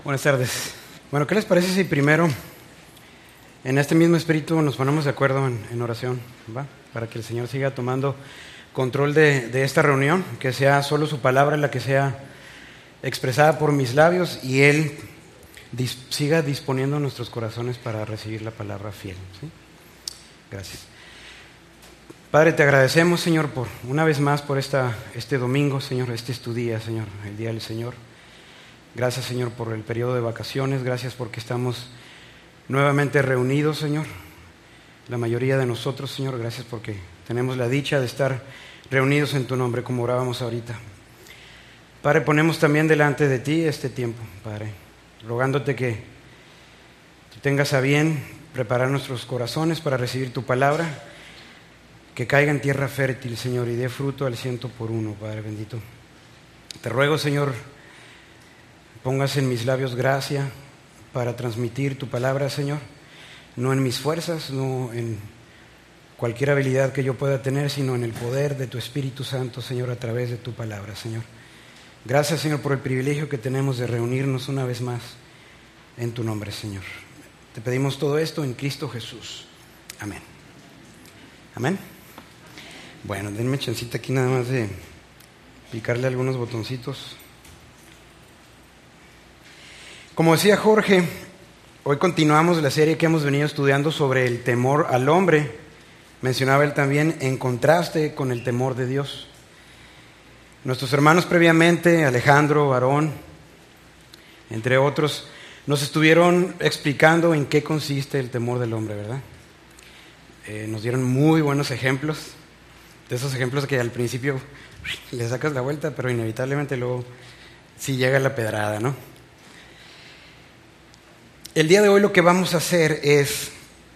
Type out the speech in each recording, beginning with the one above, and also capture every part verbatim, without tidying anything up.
Buenas tardes. Bueno, ¿qué les parece si primero, en este mismo espíritu, nos ponemos de acuerdo en, en oración, ¿va? Para que el Señor siga tomando control de, de esta reunión, que sea solo su palabra la que sea expresada por mis labios y Él dis, siga disponiendo nuestros corazones para recibir la palabra fiel, ¿sí? Gracias. Padre, te agradecemos, Señor, por una vez más por esta, este domingo, Señor. Este es tu día, Señor, el día del Señor. Gracias, Señor, por el periodo de vacaciones. Gracias porque estamos nuevamente reunidos, Señor. La mayoría de nosotros, Señor, gracias porque tenemos la dicha de estar reunidos en tu nombre, como orábamos ahorita. Padre, ponemos también delante de ti este tiempo, Padre, rogándote que tú tengas a bien preparar nuestros corazones para recibir tu palabra, que caiga en tierra fértil, Señor, y dé fruto al ciento por uno, Padre bendito. Te ruego, Señor, pongas en mis labios gracia para transmitir tu palabra, Señor, no en mis fuerzas, no en cualquier habilidad que yo pueda tener, sino en el poder de tu Espíritu Santo, Señor, a través de tu palabra, Señor. Gracias, Señor, por el privilegio que tenemos de reunirnos una vez más en tu nombre, Señor. Te pedimos todo esto en Cristo Jesús. Amén. Amén. Bueno, denme chancita aquí nada más de picarle algunos botoncitos. Como decía Jorge, hoy continuamos la serie que hemos venido estudiando sobre el temor al hombre. Mencionaba él también en contraste con el temor de Dios. Nuestros hermanos previamente, Alejandro, Aarón, entre otros, nos estuvieron explicando en qué consiste el temor del hombre, ¿verdad? Eh, nos dieron muy buenos ejemplos, de esos ejemplos que al principio le sacas la vuelta, pero inevitablemente luego sí llega la pedrada, ¿no? El día de hoy lo que vamos a hacer es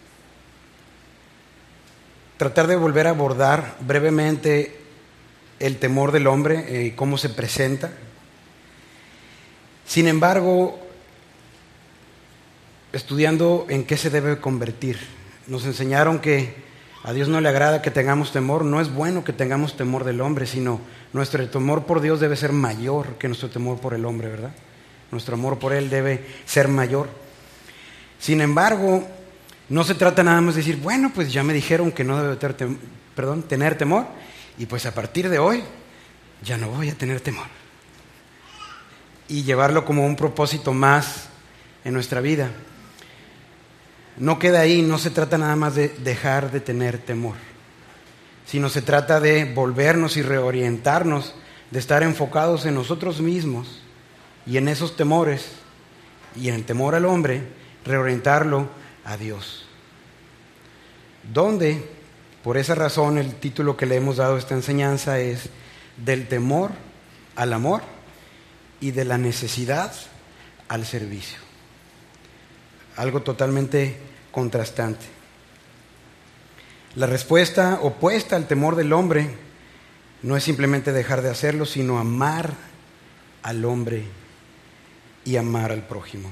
tratar de volver a abordar brevemente el temor del hombre y eh, cómo se presenta. Sin embargo, estudiando en qué se debe convertir. Nos enseñaron que a Dios no le agrada que tengamos temor, no es bueno que tengamos temor del hombre, sino nuestro temor por Dios debe ser mayor que nuestro temor por el hombre, ¿verdad? Nuestro amor por Él debe ser mayor. Sin embargo, no se trata nada más de decir, bueno, pues ya me dijeron que no debo tener, tem- perdón, tener temor, y pues a partir de hoy ya no voy a tener temor. Y llevarlo como un propósito más en nuestra vida. No queda ahí, no se trata nada más de dejar de tener temor, sino se trata de volvernos y reorientarnos, de estar enfocados en nosotros mismos y en esos temores y en el temor al hombre, reorientarlo a Dios. Donde, por esa razón, el título que le hemos dado a esta enseñanza es del temor al amor y de la necesidad al servicio. Algo totalmente contrastante. La respuesta opuesta al temor del hombre no es simplemente dejar de hacerlo, sino amar al hombre y amar al prójimo.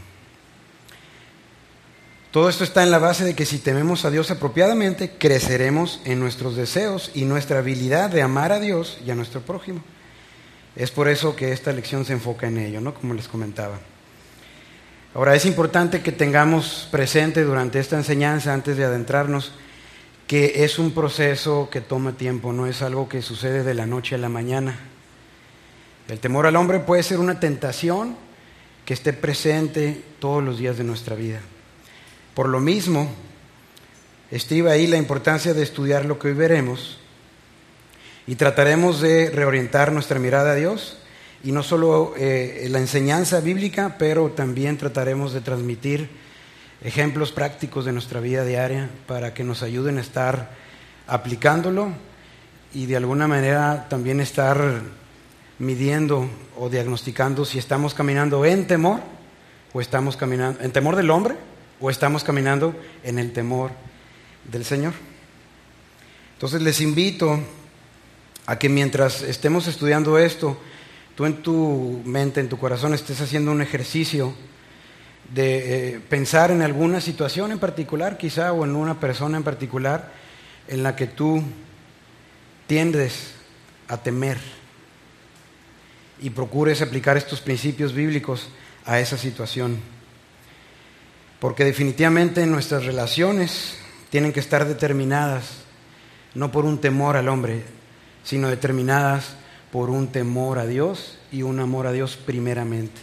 Todo esto está en la base de que si tememos a Dios apropiadamente, creceremos en nuestros deseos y nuestra habilidad de amar a Dios y a nuestro prójimo. Es por eso que esta lección se enfoca en ello, ¿no? Como les comentaba. Ahora, es importante que tengamos presente durante esta enseñanza, antes de adentrarnos, que es un proceso que toma tiempo, no es algo que sucede de la noche a la mañana. El temor al hombre puede ser una tentación que esté presente todos los días de nuestra vida. Por lo mismo, estriba ahí la importancia de estudiar lo que hoy veremos y trataremos de reorientar nuestra mirada a Dios y no solo eh, la enseñanza bíblica, pero también trataremos de transmitir ejemplos prácticos de nuestra vida diaria para que nos ayuden a estar aplicándolo y de alguna manera también estar midiendo o diagnosticando si estamos caminando en temor o estamos caminando en temor del hombre o estamos caminando en el temor del Señor. Entonces les invito a que mientras estemos estudiando esto, tú en tu mente, en tu corazón, estés haciendo un ejercicio de eh, pensar en alguna situación en particular, quizá, o en una persona en particular, en la que tú tiendes a temer y procures aplicar estos principios bíblicos a esa situación. Porque definitivamente nuestras relaciones tienen que estar determinadas no por un temor al hombre, sino determinadas por un temor a Dios y un amor a Dios primeramente.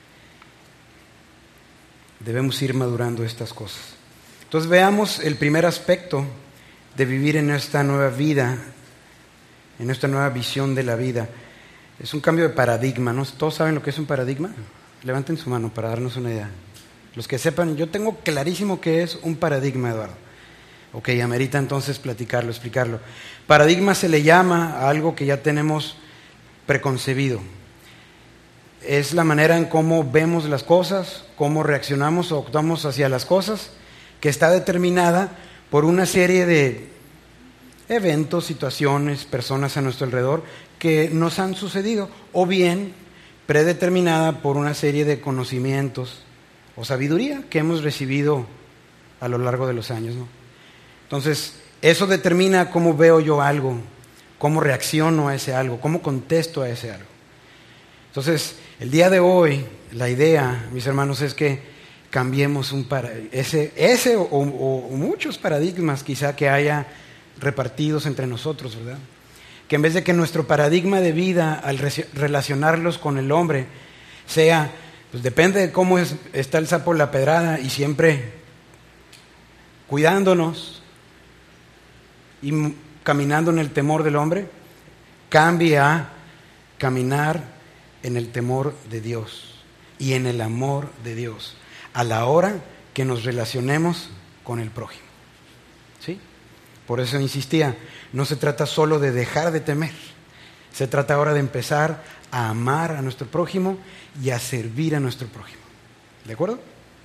Debemos ir madurando estas cosas. Entonces veamos el primer aspecto de vivir en esta nueva vida, en esta nueva visión de la vida. Es un cambio de paradigma, ¿no? ¿Todos saben lo que es un paradigma? Levanten su mano para darnos una idea. Los que sepan, yo tengo clarísimo qué es un paradigma, Eduardo. Ok, amerita entonces platicarlo, explicarlo. Paradigma se le llama a algo que ya tenemos preconcebido. Es la manera en cómo vemos las cosas, cómo reaccionamos o actuamos hacia las cosas, que está determinada por una serie de eventos, situaciones, personas a nuestro alrededor que nos han sucedido, o bien predeterminada por una serie de conocimientos o sabiduría que hemos recibido a lo largo de los años, ¿no? Entonces, eso determina cómo veo yo algo, cómo reacciono a ese algo, cómo contesto a ese algo. Entonces, el día de hoy, la idea, mis hermanos, es que cambiemos un para, ese, ese o, o, o muchos paradigmas quizá que haya repartidos entre nosotros, ¿verdad? Que en vez de que nuestro paradigma de vida al re- relacionarlos con el hombre sea, pues depende de cómo es, está el sapo en la pedrada y siempre cuidándonos y m- caminando en el temor del hombre, cambie a caminar en el temor de Dios y en el amor de Dios a la hora que nos relacionemos con el prójimo. ¿Sí? Por eso insistía, no se trata solo de dejar de temer, se trata ahora de empezar a amar a nuestro prójimo y a servir a nuestro prójimo. ¿De acuerdo?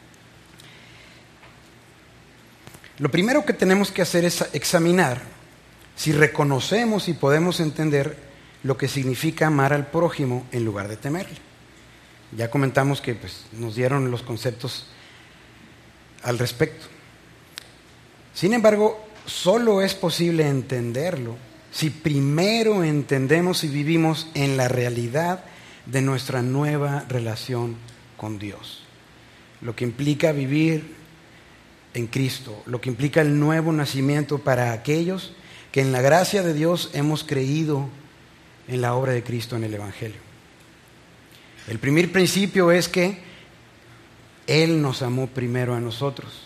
Lo primero que tenemos que hacer es examinar si reconocemos y podemos entender lo que significa amar al prójimo en lugar de temerle. Ya comentamos que pues, nos dieron los conceptos al respecto. Sin embargo, solo es posible entenderlo si primero entendemos y vivimos en la realidad de nuestra nueva relación con Dios. Lo que implica vivir en Cristo, lo que implica el nuevo nacimiento para aquellos que en la gracia de Dios hemos creído en la obra de Cristo en el Evangelio. El primer principio es que Él nos amó primero a nosotros.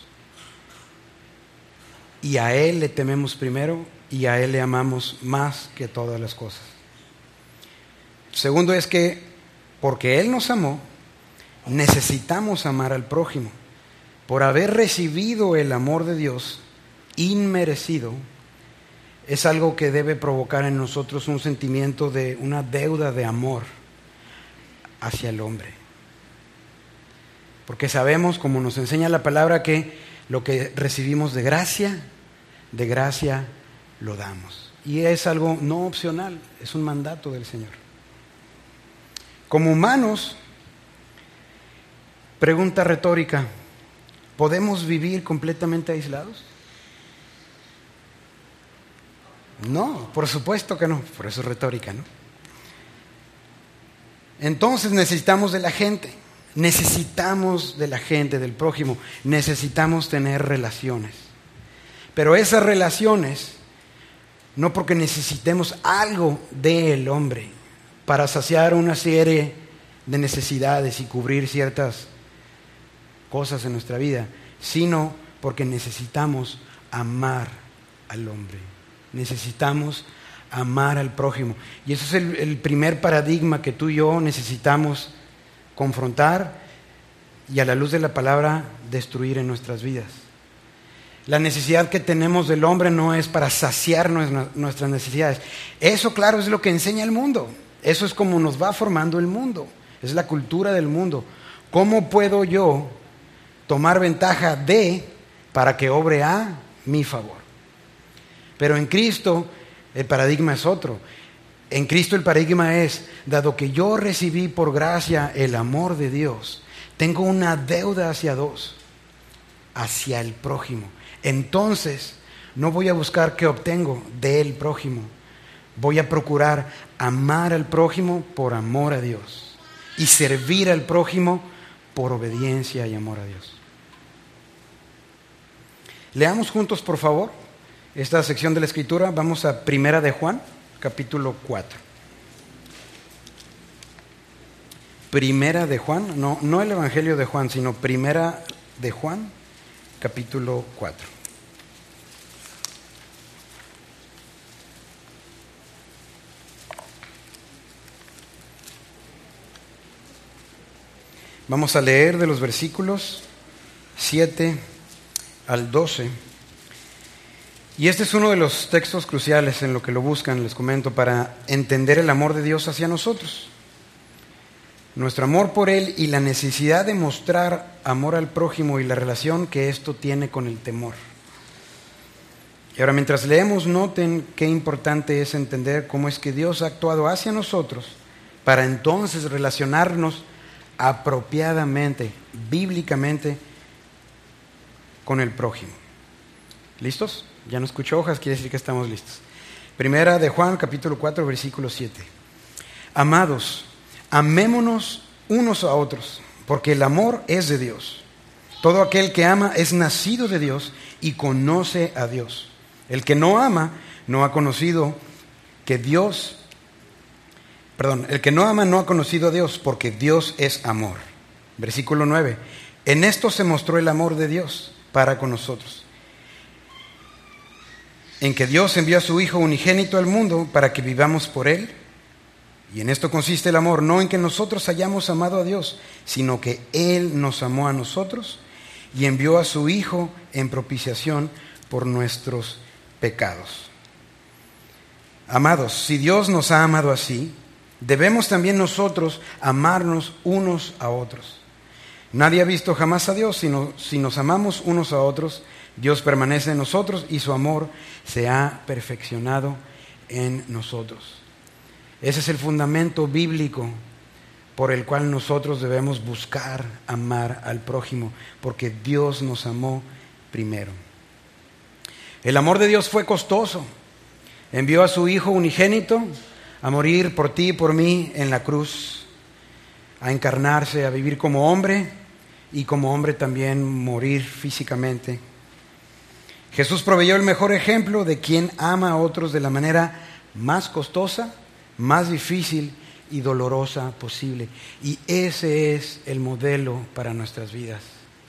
Y a Él le tememos primero y a Él le amamos más que todas las cosas. Segundo es que porque Él nos amó, necesitamos amar al prójimo. Por haber recibido el amor de Dios inmerecido, es algo que debe provocar en nosotros un sentimiento de una deuda de amor hacia el hombre. Porque sabemos, como nos enseña la palabra, que lo que recibimos de gracia, de gracia lo damos. Y es algo no opcional, es un mandato del Señor. Como humanos, pregunta retórica, ¿podemos vivir completamente aislados? No, por supuesto que no, por eso es retórica, ¿no? Entonces necesitamos de la gente, necesitamos de la gente, del prójimo, necesitamos tener relaciones. Pero esas relaciones, no porque necesitemos algo del hombre para saciar una serie de necesidades y cubrir ciertas cosas en nuestra vida, sino porque necesitamos amar al hombre, necesitamos amar al prójimo. Y eso es el, el primer paradigma que tú y yo necesitamos confrontar y a la luz de la palabra destruir en nuestras vidas. La necesidad que tenemos del hombre no es para saciar nuestras necesidades. Eso, claro, es lo que enseña el mundo. Eso es como nos va formando el mundo. Es la cultura del mundo. ¿Cómo puedo yo tomar ventaja de para que obre a mi favor? Pero en Cristo el paradigma es otro. En Cristo el paradigma es, dado que yo recibí por gracia el amor de Dios, tengo una deuda hacia Dios, hacia el prójimo. Entonces, no voy a buscar qué obtengo del prójimo. Voy a procurar amar al prójimo por amor a Dios y servir al prójimo por obediencia y amor a Dios. Leamos juntos, por favor, esta sección de la Escritura. Vamos a Primera de Juan, capítulo cuatro. Primera de Juan, no, no el Evangelio de Juan, sino Primera de Juan, capítulo cuatro. Vamos a leer de los versículos siete al doce. Y este es uno de los textos cruciales en lo que lo buscan, les comento, para entender el amor de Dios hacia nosotros. Nuestro amor por Él y la necesidad de mostrar amor al prójimo y la relación que esto tiene con el temor. Y ahora, mientras leemos, noten qué importante es entender cómo es que Dios ha actuado hacia nosotros para entonces relacionarnos apropiadamente, bíblicamente, con el prójimo. ¿Listos? Ya no escucho hojas, quiere decir que estamos listos. Primera de Juan, capítulo cuatro, versículo siete. Amados, amémonos unos a otros, porque el amor es de Dios. Todo aquel que ama es nacido de Dios y conoce a Dios. El que no ama no ha conocido que Dios, perdón, el que no ama no ha conocido a Dios, porque Dios es amor. Versículo nueve. En esto se mostró el amor de Dios para con nosotros, en que Dios envió a su Hijo unigénito al mundo para que vivamos por Él. Y en esto consiste el amor, no en que nosotros hayamos amado a Dios, sino que Él nos amó a nosotros y envió a su Hijo en propiciación por nuestros pecados. Amados, si Dios nos ha amado así, debemos también nosotros amarnos unos a otros. Nadie ha visto jamás a Dios, sino si nos amamos unos a otros, Dios permanece en nosotros y su amor se ha perfeccionado en nosotros. Ese es el fundamento bíblico por el cual nosotros debemos buscar amar al prójimo, porque Dios nos amó primero. El amor de Dios fue costoso. Envió a su Hijo unigénito a morir por ti y por mí en la cruz, a encarnarse, a vivir como hombre y como hombre también morir físicamente. Jesús proveyó el mejor ejemplo de quien ama a otros de la manera más costosa, más difícil y dolorosa posible. Y ese es el modelo para nuestras vidas.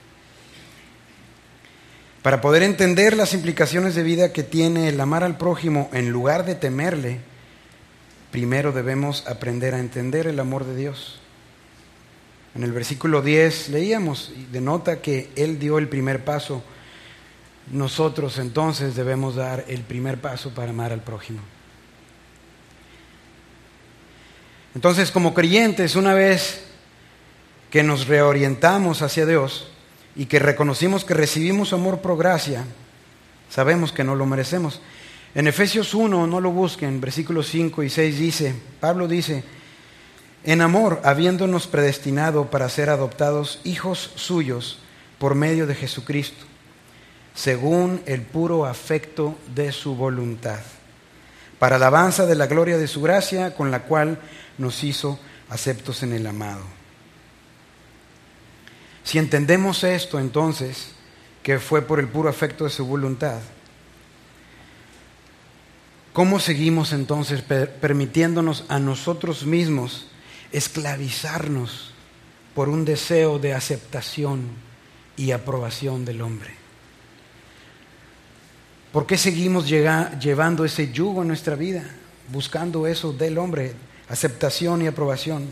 Para poder entender las implicaciones de vida que tiene el amar al prójimo en lugar de temerle, primero debemos aprender a entender el amor de Dios. En el versículo diez leíamos y denota que Él dio el primer paso. Nosotros entonces debemos dar el primer paso para amar al prójimo. Entonces, como creyentes, una vez que nos reorientamos hacia Dios y que reconocimos que recibimos amor por gracia, sabemos que no lo merecemos. En Efesios uno, no lo busquen, versículos cinco y seis dice, Pablo dice, en amor, habiéndonos predestinado para ser adoptados hijos suyos por medio de Jesucristo, según el puro afecto de su voluntad, para alabanza de la gloria de su gracia, con la cual nos hizo aceptos en el amado. Si entendemos esto, entonces, que fue por el puro afecto de su voluntad, ¿cómo seguimos entonces per- permitiéndonos a nosotros mismos esclavizarnos por un deseo de aceptación y aprobación del hombre? ¿Por qué seguimos llega, llevando ese yugo en nuestra vida, buscando eso del hombre, aceptación y aprobación?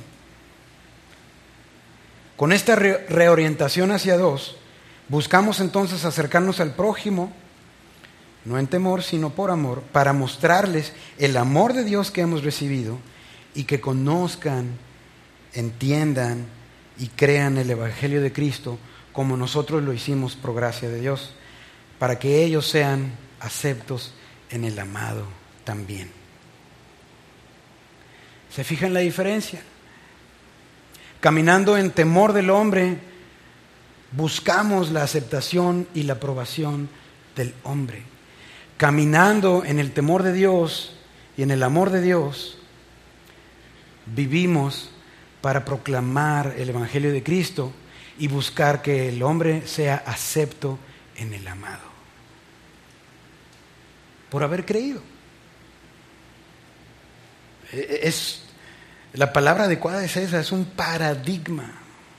Con esta re- reorientación hacia Dios, buscamos entonces acercarnos al prójimo, no en temor, sino por amor, para mostrarles el amor de Dios que hemos recibido y que conozcan, entiendan y crean el Evangelio de Cristo como nosotros lo hicimos por gracia de Dios, para que ellos sean aceptos en el amado también. ¿Se fijan la diferencia? Caminando en temor del hombre, buscamos la aceptación y la aprobación del hombre. Caminando en el temor de Dios y en el amor de Dios, vivimos para proclamar el Evangelio de Cristo y buscar que el hombre sea acepto en el amado, por haber creído. Es, la palabra adecuada es esa, es un paradigma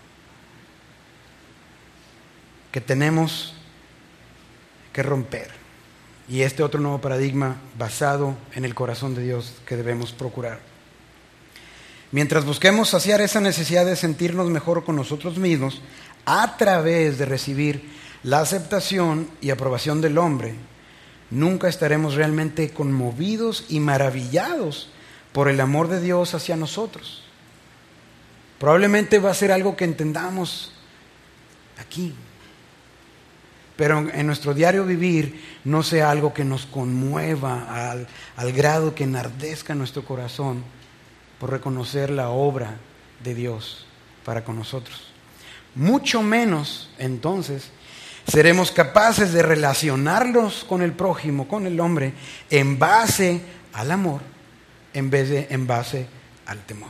que tenemos que romper. Y este otro nuevo paradigma basado en el corazón de Dios que debemos procurar. Mientras busquemos saciar esa necesidad de sentirnos mejor con nosotros mismos a través de recibir la aceptación y aprobación del hombre, nunca estaremos realmente conmovidos y maravillados por el amor de Dios hacia nosotros. Probablemente va a ser algo que entendamos aquí, pero en nuestro diario vivir no sea algo que nos conmueva al, al grado que enardezca nuestro corazón por reconocer la obra de Dios para con nosotros. Mucho menos, entonces, seremos capaces de relacionarnos con el prójimo, con el hombre, en base al amor, en vez de en base al temor.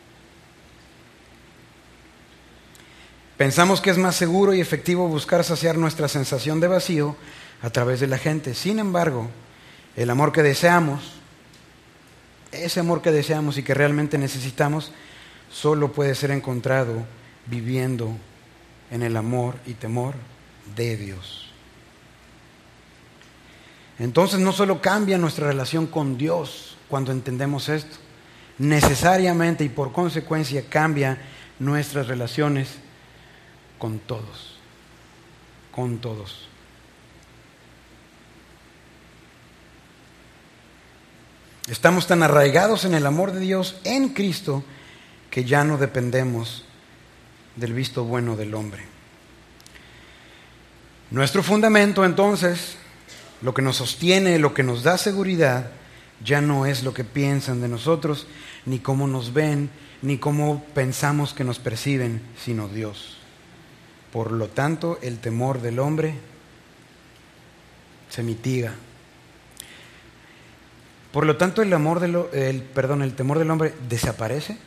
Pensamos que es más seguro y efectivo buscar saciar nuestra sensación de vacío a través de la gente. Sin embargo, el amor que deseamos, ese amor que deseamos y que realmente necesitamos, solo puede ser encontrado viviendo en el amor y temor de Dios. Entonces no solo cambia nuestra relación con Dios cuando entendemos esto, necesariamente y por consecuencia cambia nuestras relaciones con todos, con todos. Estamos tan arraigados en el amor de Dios en Cristo que ya no dependemos del visto bueno del hombre. Nuestro fundamento, entonces, lo que nos sostiene, lo que nos da seguridad, ya no es lo que piensan de nosotros, ni cómo nos ven, ni cómo pensamos que nos perciben, sino Dios. Por lo tanto, el temor del hombre se mitiga. Por lo tanto, el amor del, el, perdón, el temor del hombre desaparece.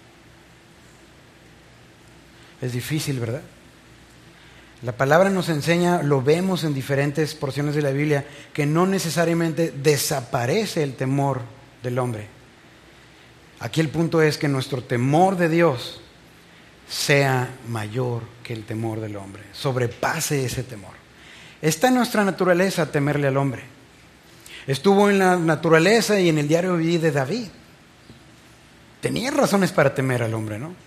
Es difícil, ¿verdad? La palabra nos enseña, lo vemos en diferentes porciones de la Biblia, que no necesariamente desaparece el temor del hombre. Aquí el punto es que nuestro temor de Dios sea mayor que el temor del hombre, sobrepase ese temor. Está en nuestra naturaleza temerle al hombre. Estuvo en la naturaleza y en el diario vivir de David. Tenía razones para temer al hombre, ¿no?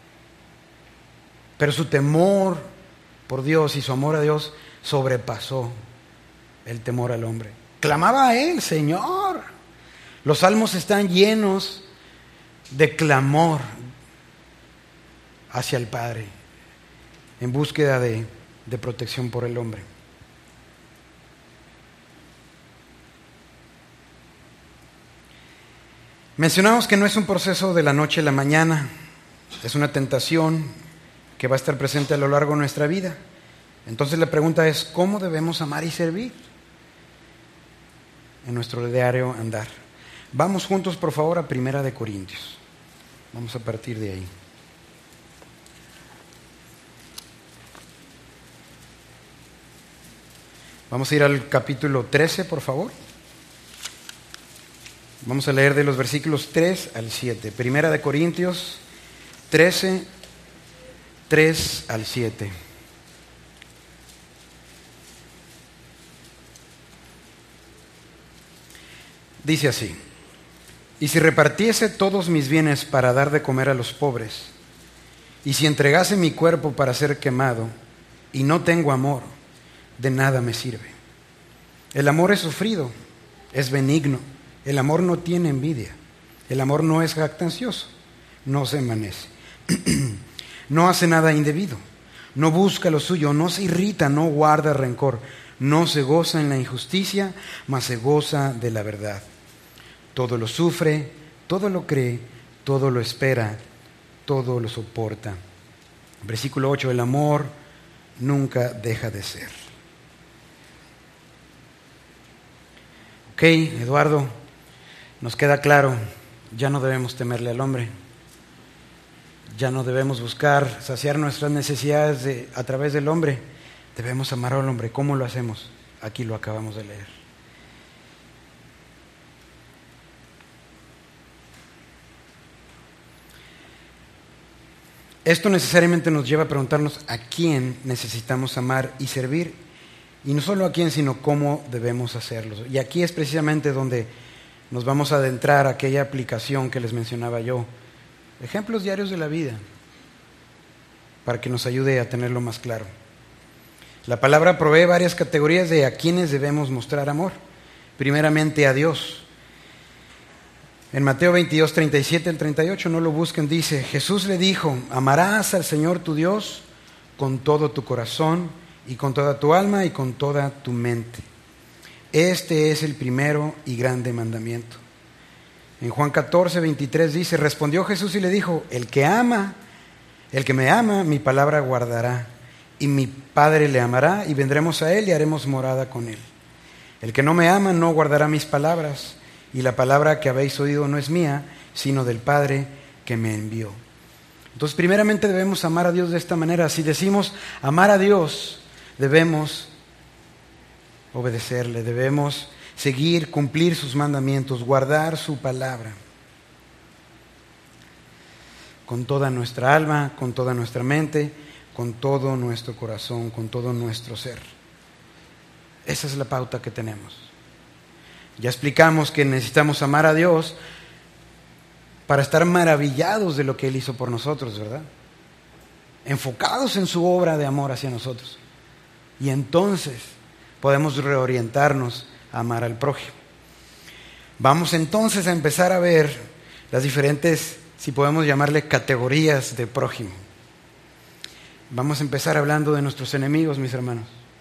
Pero su temor por Dios y su amor a Dios sobrepasó el temor al hombre. Clamaba a Él, Señor. Los salmos están llenos de clamor hacia el Padre en búsqueda de, de protección por el hombre. Mencionamos que no es un proceso de la noche a la mañana, es una tentación que va a estar presente a lo largo de nuestra vida. Entonces la pregunta es, ¿cómo debemos amar y servir en nuestro diario andar? Vamos juntos, por favor, a Primera de Corintios. Vamos a partir de ahí. Vamos a ir al capítulo trece, por favor. Vamos a leer de los versículos tres al siete. Primera de Corintios trece, tres al siete. Dice así: y si repartiese todos mis bienes para dar de comer a los pobres, y si entregase mi cuerpo para ser quemado, y no tengo amor, de nada me sirve. El amor es sufrido, es benigno. El amor no tiene envidia. El amor no es jactancioso, no se envanece, no hace nada indebido, no busca lo suyo, no se irrita, no guarda rencor, no se goza en la injusticia, mas se goza de la verdad. Todo lo sufre, todo lo cree, todo lo espera, todo lo soporta. Versículo ocho, el amor nunca deja de ser. Ok, Eduardo, nos queda claro, ya no debemos temerle al hombre. Ya no debemos buscar saciar nuestras necesidades de, a través del hombre. Debemos amar al hombre. ¿Cómo lo hacemos? Aquí lo acabamos de leer. Esto necesariamente nos lleva a preguntarnos a quién necesitamos amar y servir, y no solo a quién, sino cómo debemos hacerlo. Y aquí es precisamente donde nos vamos a adentrar a aquella aplicación que les mencionaba yo, ejemplos diarios de la vida, para que nos ayude a tenerlo más claro. La palabra provee varias categorías de a quienes debemos mostrar amor. Primeramente a Dios. En Mateo veintidós, treinta y siete al treinta y ocho, no lo busquen, dice: Jesús le dijo: amarás al Señor tu Dios con todo tu corazón y con toda tu alma y con toda tu mente. Este es el primero y grande mandamiento. En Juan catorce, veintitrés dice: respondió Jesús y le dijo: el que ama, el que me ama, mi palabra guardará, y mi Padre le amará, y vendremos a él y haremos morada con él. El que no me ama no guardará mis palabras, y la palabra que habéis oído no es mía, sino del Padre que me envió. Entonces, primeramente debemos amar a Dios de esta manera. Si decimos amar a Dios, debemos obedecerle, debemos seguir, cumplir sus mandamientos, guardar su palabra. Con toda nuestra alma, con toda nuestra mente, con todo nuestro corazón, con todo nuestro ser. Esa es la pauta que tenemos. Ya explicamos que necesitamos amar a Dios para estar maravillados de lo que Él hizo por nosotros, ¿verdad? Enfocados en su obra de amor hacia nosotros. Y entonces podemos reorientarnos a amar al prójimo. Vamos entonces a empezar a ver las diferentes, si podemos llamarle, categorías de prójimo. Vamos a empezar hablando de nuestros enemigos, mis hermanos.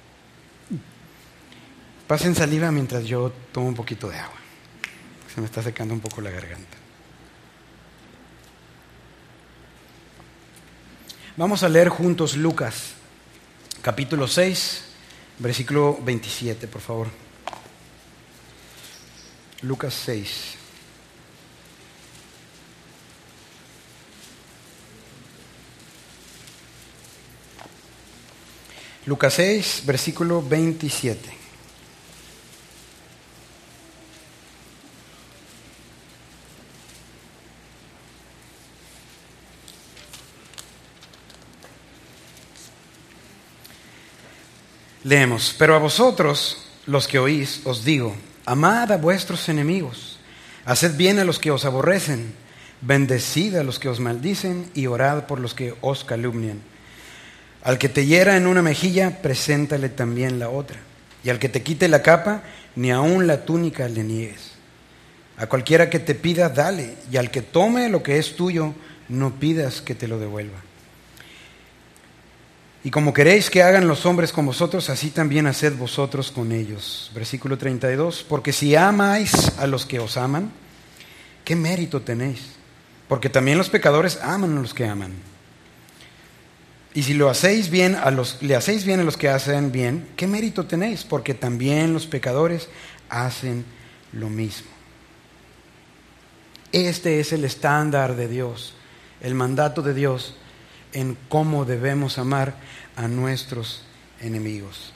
Pasen saliva mientras yo tomo un poquito de agua. Se me está secando un poco la garganta. Vamos a leer juntos Lucas, capítulo seis, versículo veintisiete, por favor. Lucas seis. Lucas seis, versículo veintisiete. Leemos: pero a vosotros, los que oís, os digo, amad a vuestros enemigos, haced bien a los que os aborrecen, bendecid a los que os maldicen y orad por los que os calumnian. Al que te hiera en una mejilla, preséntale también la otra, y al que te quite la capa, ni aun la túnica le niegues. A cualquiera que te pida, dale, y al que tome lo que es tuyo, no pidas que te lo devuelva. Y como queréis que hagan los hombres con vosotros, así también haced vosotros con ellos. Versículo treinta y dos. Porque si amáis a los que os aman, ¿qué mérito tenéis? Porque también los pecadores aman a los que aman. Y si lo hacéis bien a los, le hacéis bien a los que hacen bien, ¿qué mérito tenéis? Porque también los pecadores hacen lo mismo. Este es el estándar de Dios, el mandato de Dios en cómo debemos amar a nuestros enemigos.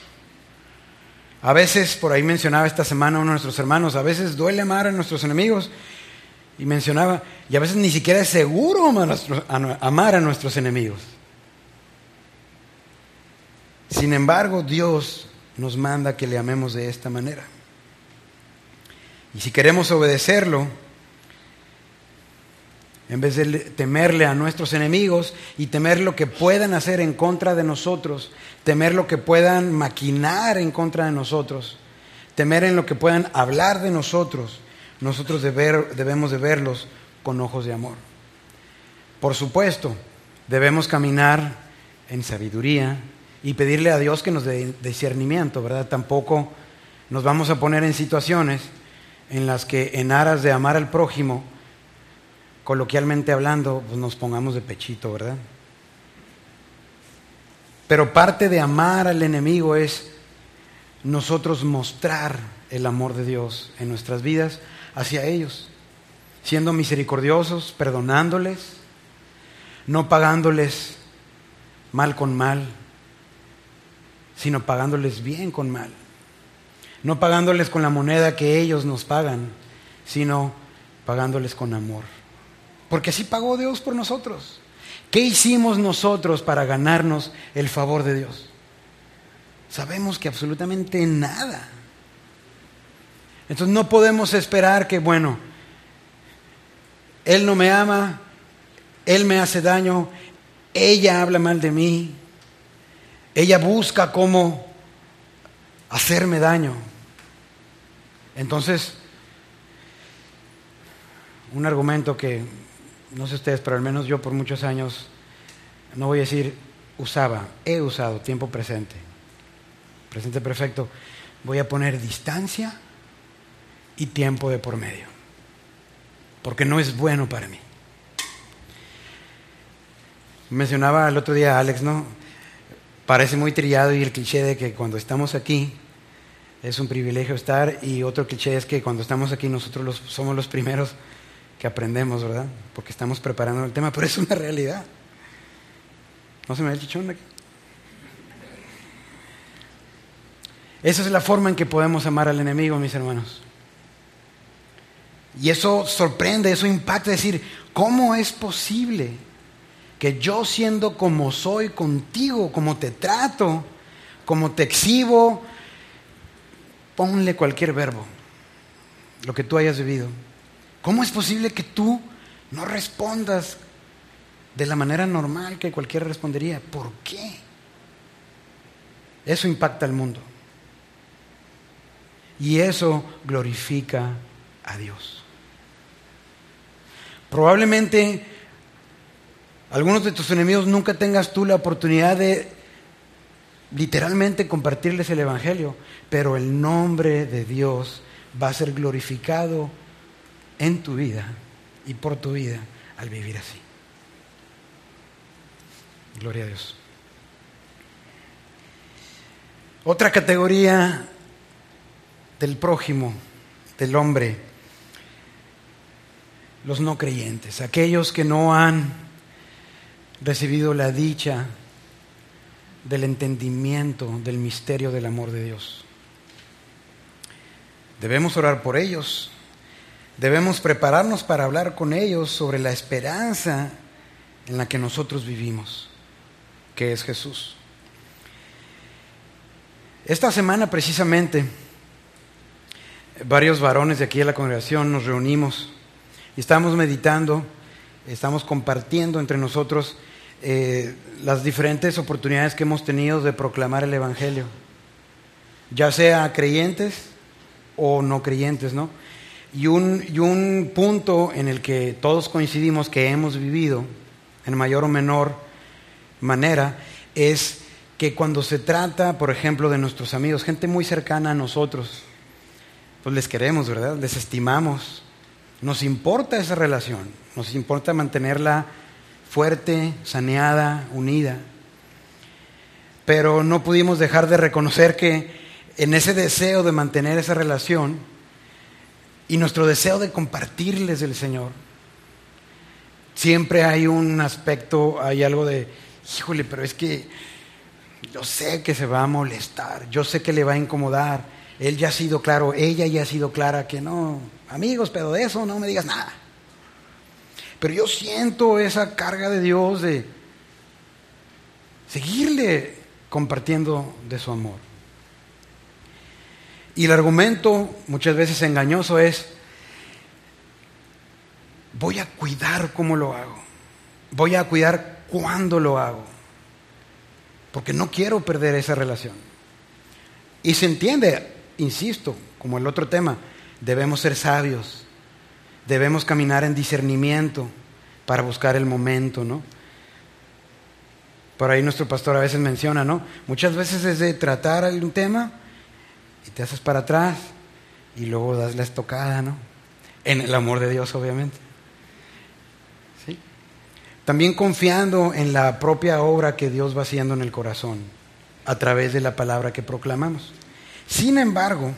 A veces, por ahí mencionaba esta semana uno de nuestros hermanos, a veces duele amar a nuestros enemigos, y mencionaba, y a veces ni siquiera es seguro amar a nuestros, amar a nuestros enemigos. Sin embargo, Dios nos manda que le amemos de esta manera. Y si queremos obedecerlo, en vez de temerle a nuestros enemigos y temer lo que puedan hacer en contra de nosotros, temer lo que puedan maquinar en contra de nosotros, temer en lo que puedan hablar de nosotros, nosotros deber, debemos de verlos con ojos de amor. Por supuesto, debemos caminar en sabiduría y pedirle a Dios que nos dé discernimiento, ¿verdad? Tampoco nos vamos a poner en situaciones en las que, en aras de amar al prójimo, coloquialmente hablando, pues nos pongamos de pechito, ¿verdad? Pero parte de amar al enemigo es nosotros mostrar el amor de Dios en nuestras vidas hacia ellos, siendo misericordiosos, perdonándoles, no pagándoles mal con mal, sino pagándoles bien con mal. No pagándoles con la moneda que ellos nos pagan, sino pagándoles con amor. Porque así pagó Dios por nosotros. ¿Qué hicimos nosotros para ganarnos el favor de Dios? Sabemos que absolutamente nada. Entonces no podemos esperar que, bueno, Él no me ama, Él me hace daño, ella habla mal de mí, ella busca cómo hacerme daño. Entonces, un argumento que, no sé ustedes, pero al menos yo por muchos años, no voy a decir usaba, he usado tiempo presente, presente perfecto, voy a poner distancia y tiempo de por medio, porque no es bueno para mí. Mencionaba el otro día a Alex, ¿no? Parece muy trillado y el cliché de que cuando estamos aquí es un privilegio estar, y otro cliché es que cuando estamos aquí nosotros los, somos los primeros que aprendemos, ¿verdad? Porque estamos preparando el tema, pero es una realidad. ¿No se me ve el chichón de aquí? Esa es la forma en que podemos amar al enemigo, mis hermanos. Y eso sorprende, eso impacta, es decir, ¿cómo es posible que yo, siendo como soy contigo, como te trato, como te exhibo, ponle cualquier verbo, lo que tú hayas vivido, ¿cómo es posible que tú no respondas de la manera normal que cualquiera respondería? ¿Por qué? Eso impacta al mundo. Y eso glorifica a Dios. Probablemente algunos de tus enemigos nunca tengas tú la oportunidad de literalmente compartirles el evangelio, pero el nombre de Dios va a ser glorificado en tu vida y por tu vida al vivir así. Gloria a Dios. Otra categoría del prójimo, del hombre, los no creyentes, aquellos que no han recibido la dicha del entendimiento del misterio del amor de Dios. Debemos orar por ellos, debemos prepararnos para hablar con ellos sobre la esperanza en la que nosotros vivimos, que es Jesús. Esta semana precisamente varios varones de aquí de la congregación nos reunimos y estamos meditando, estamos compartiendo entre nosotros eh, las diferentes oportunidades que hemos tenido de proclamar el evangelio, ya sea a creyentes o no creyentes, ¿no? Y un, y un punto en el que todos coincidimos que hemos vivido en mayor o menor manera es que cuando se trata, por ejemplo, de nuestros amigos, gente muy cercana a nosotros, pues les queremos, ¿verdad? Les estimamos, nos importa esa relación, nos importa mantenerla fuerte, saneada, unida, pero no pudimos dejar de reconocer que en ese deseo de mantener esa relación y nuestro deseo de compartirles el Señor, siempre hay un aspecto, hay algo de, híjole, pero es que yo sé que se va a molestar, yo sé que le va a incomodar, él ya ha sido claro, ella ya ha sido clara que no, amigos, pero de eso no me digas nada. Pero yo siento esa carga de Dios de seguirle compartiendo de su amor. Y el argumento, muchas veces engañoso, es: voy a cuidar cómo lo hago, voy a cuidar cuándo lo hago, porque no quiero perder esa relación. Y se entiende, insisto, como el otro tema, debemos ser sabios, debemos caminar en discernimiento para buscar el momento, ¿no? Por ahí nuestro pastor a veces menciona, ¿no? Muchas veces es de tratar algún tema y te haces para atrás y luego das la estocada, ¿no? En el amor de Dios, obviamente. ¿Sí? También confiando en la propia obra que Dios va haciendo en el corazón a través de la palabra que proclamamos. Sin embargo,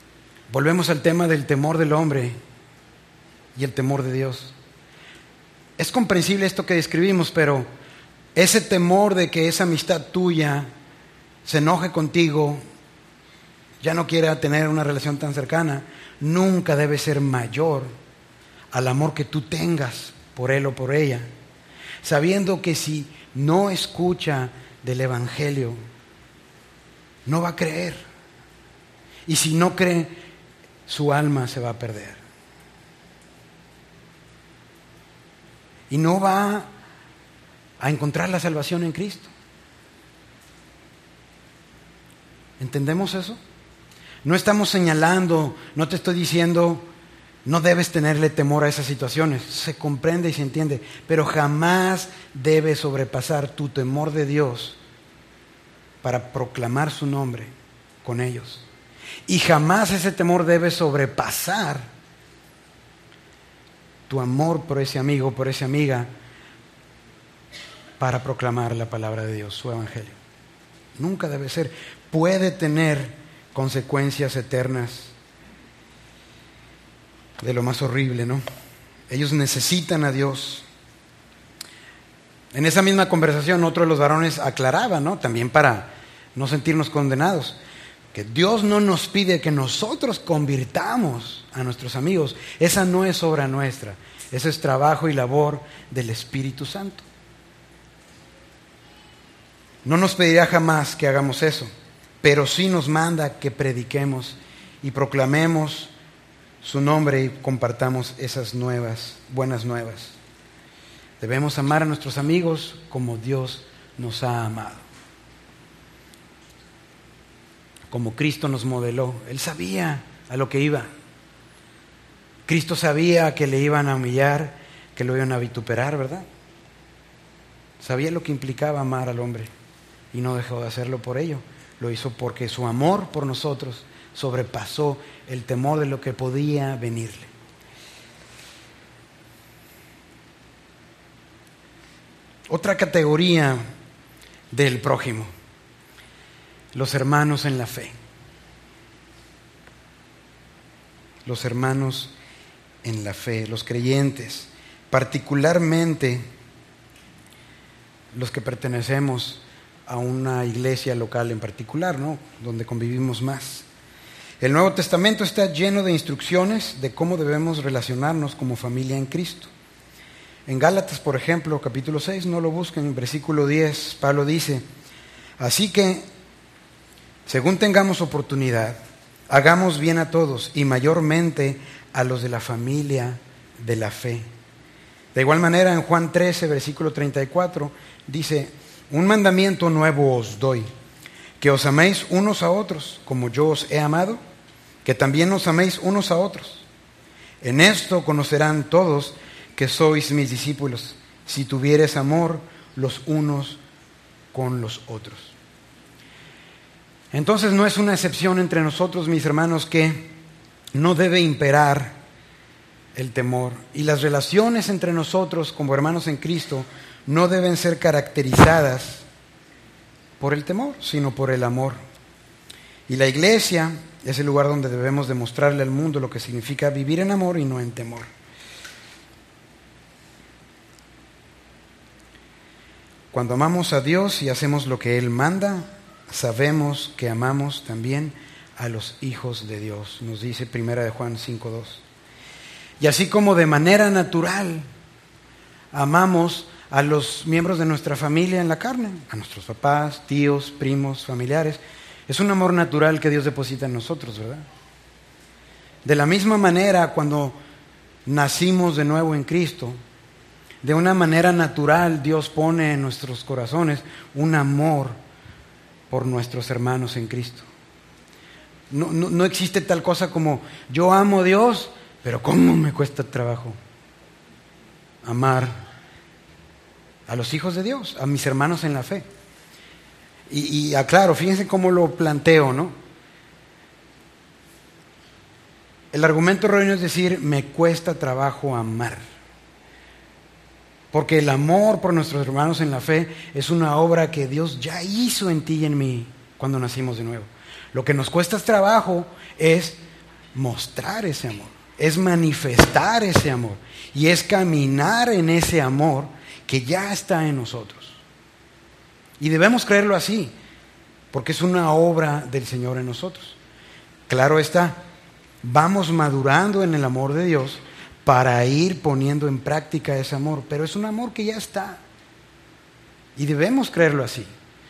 volvemos al tema del temor del hombre y el temor de Dios. es comprensible esto que describimos, pero ese temor de que esa amistad tuya se enoje contigo, ya no quiera tener una relación tan cercana, nunca debe ser mayor al amor que tú tengas por él o por ella, sabiendo que si no escucha del Evangelio, no va a creer. Y si no cree, su alma se va a perder. Y no va a encontrar la salvación en Cristo. ¿Entendemos eso? No estamos señalando, no te estoy diciendo, no debes tenerle temor a esas situaciones. Se comprende y se entiende, pero jamás debes sobrepasar tu temor de Dios para proclamar su nombre con ellos. Y jamás ese temor debe sobrepasar tu amor por ese amigo, por esa amiga, para proclamar la palabra de Dios, su evangelio. Nunca debe ser. Puede tener consecuencias eternas de lo más horrible, ¿no? Ellos necesitan a Dios. En esa misma conversación, otro de los varones aclaraba, ¿no? También para no sentirnos condenados, que Dios no nos pide que nosotros convirtamos a nuestros amigos. Esa no es obra nuestra. Ese es trabajo y labor del Espíritu Santo. No nos pedirá jamás que hagamos eso, pero sí nos manda que prediquemos y proclamemos su nombre y compartamos esas nuevas, buenas nuevas. Debemos amar a nuestros amigos como Dios nos ha amado. Como Cristo nos modeló. Él sabía a lo que iba. Cristo sabía que le iban a humillar, que lo iban a vituperar, ¿verdad? Sabía lo que implicaba amar al hombre y no dejó de hacerlo por ello. Lo hizo porque su amor por nosotros sobrepasó el temor de lo que podía venirle. Otra categoría del prójimo: los hermanos en la fe. Los hermanos en la fe, los creyentes, particularmente los que pertenecemos a una iglesia local en particular, ¿no? Donde convivimos más. El Nuevo Testamento está lleno de instrucciones de cómo debemos relacionarnos como familia en Cristo. En Gálatas, por ejemplo, capítulo seis, no lo busquen, en versículo diez, Pablo dice: así que, según tengamos oportunidad, hagamos bien a todos y mayormente a los de la familia de la fe. De igual manera, en Juan trece, versículo treinta y cuatro, dice: un mandamiento nuevo os doy, que os améis unos a otros, como yo os he amado, que también os améis unos a otros. En esto conocerán todos que sois mis discípulos, si tuviereis amor los unos con los otros. Entonces no es una excepción entre nosotros, mis hermanos, que no debe imperar el temor. Y las relaciones entre nosotros como hermanos en Cristo no deben ser caracterizadas por el temor, sino por el amor. Y la iglesia es el lugar donde debemos demostrarle al mundo lo que significa vivir en amor y no en temor. Cuando amamos a Dios y hacemos lo que Él manda, sabemos que amamos también a los hijos de Dios, nos dice Primera de Juan cinco dos. Y así como de manera natural amamos a los miembros de nuestra familia en la carne, a nuestros papás, tíos, primos, familiares, es un amor natural que Dios deposita en nosotros, ¿verdad? De la misma manera, cuando nacimos de nuevo en Cristo, de una manera natural Dios pone en nuestros corazones un amor por nuestros hermanos en Cristo. No, no, no existe tal cosa como yo amo a Dios, pero ¿cómo me cuesta trabajo amar a los hijos de Dios, a mis hermanos en la fe? Y, y aclaro, fíjense cómo lo planteo, ¿no? El argumento erróneo es decir, me cuesta trabajo amar. Porque el amor por nuestros hermanos en la fe es una obra que Dios ya hizo en ti y en mí cuando nacimos de nuevo. Lo que nos cuesta trabajo es mostrar ese amor. es manifestar ese amor y es caminar en ese amor que ya está en nosotros. Y debemos creerlo así, porque es una obra del Señor en nosotros. Claro está, vamos madurando en el amor de Dios para ir poniendo en práctica ese amor, pero es un amor que ya está. Y debemos creerlo así.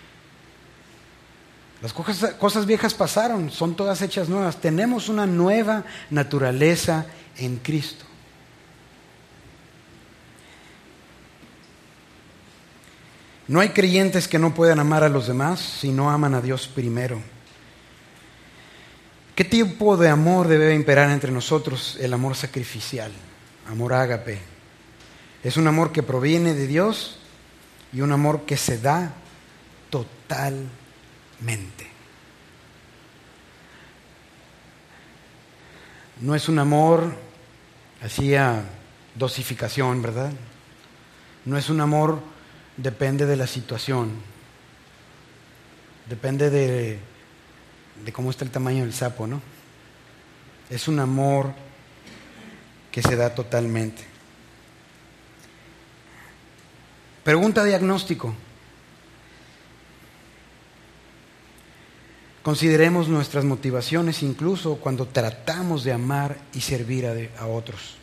Las cosas, cosas viejas pasaron, son todas hechas nuevas. Tenemos una nueva naturaleza en Cristo. No hay creyentes que no puedan amar a los demás si no aman a Dios primero. ¿Qué tipo de amor debe imperar entre nosotros? El amor sacrificial, amor ágape. Es un amor que proviene de Dios y un amor que se da totalmente. No es un amor así a dosificación, ¿verdad? No es un amor, depende de la situación, depende de, de cómo está el tamaño del sapo, ¿no? Es un amor que se da totalmente. Pregunta diagnóstico. Consideremos nuestras motivaciones incluso cuando tratamos de amar y servir a, de, a otros.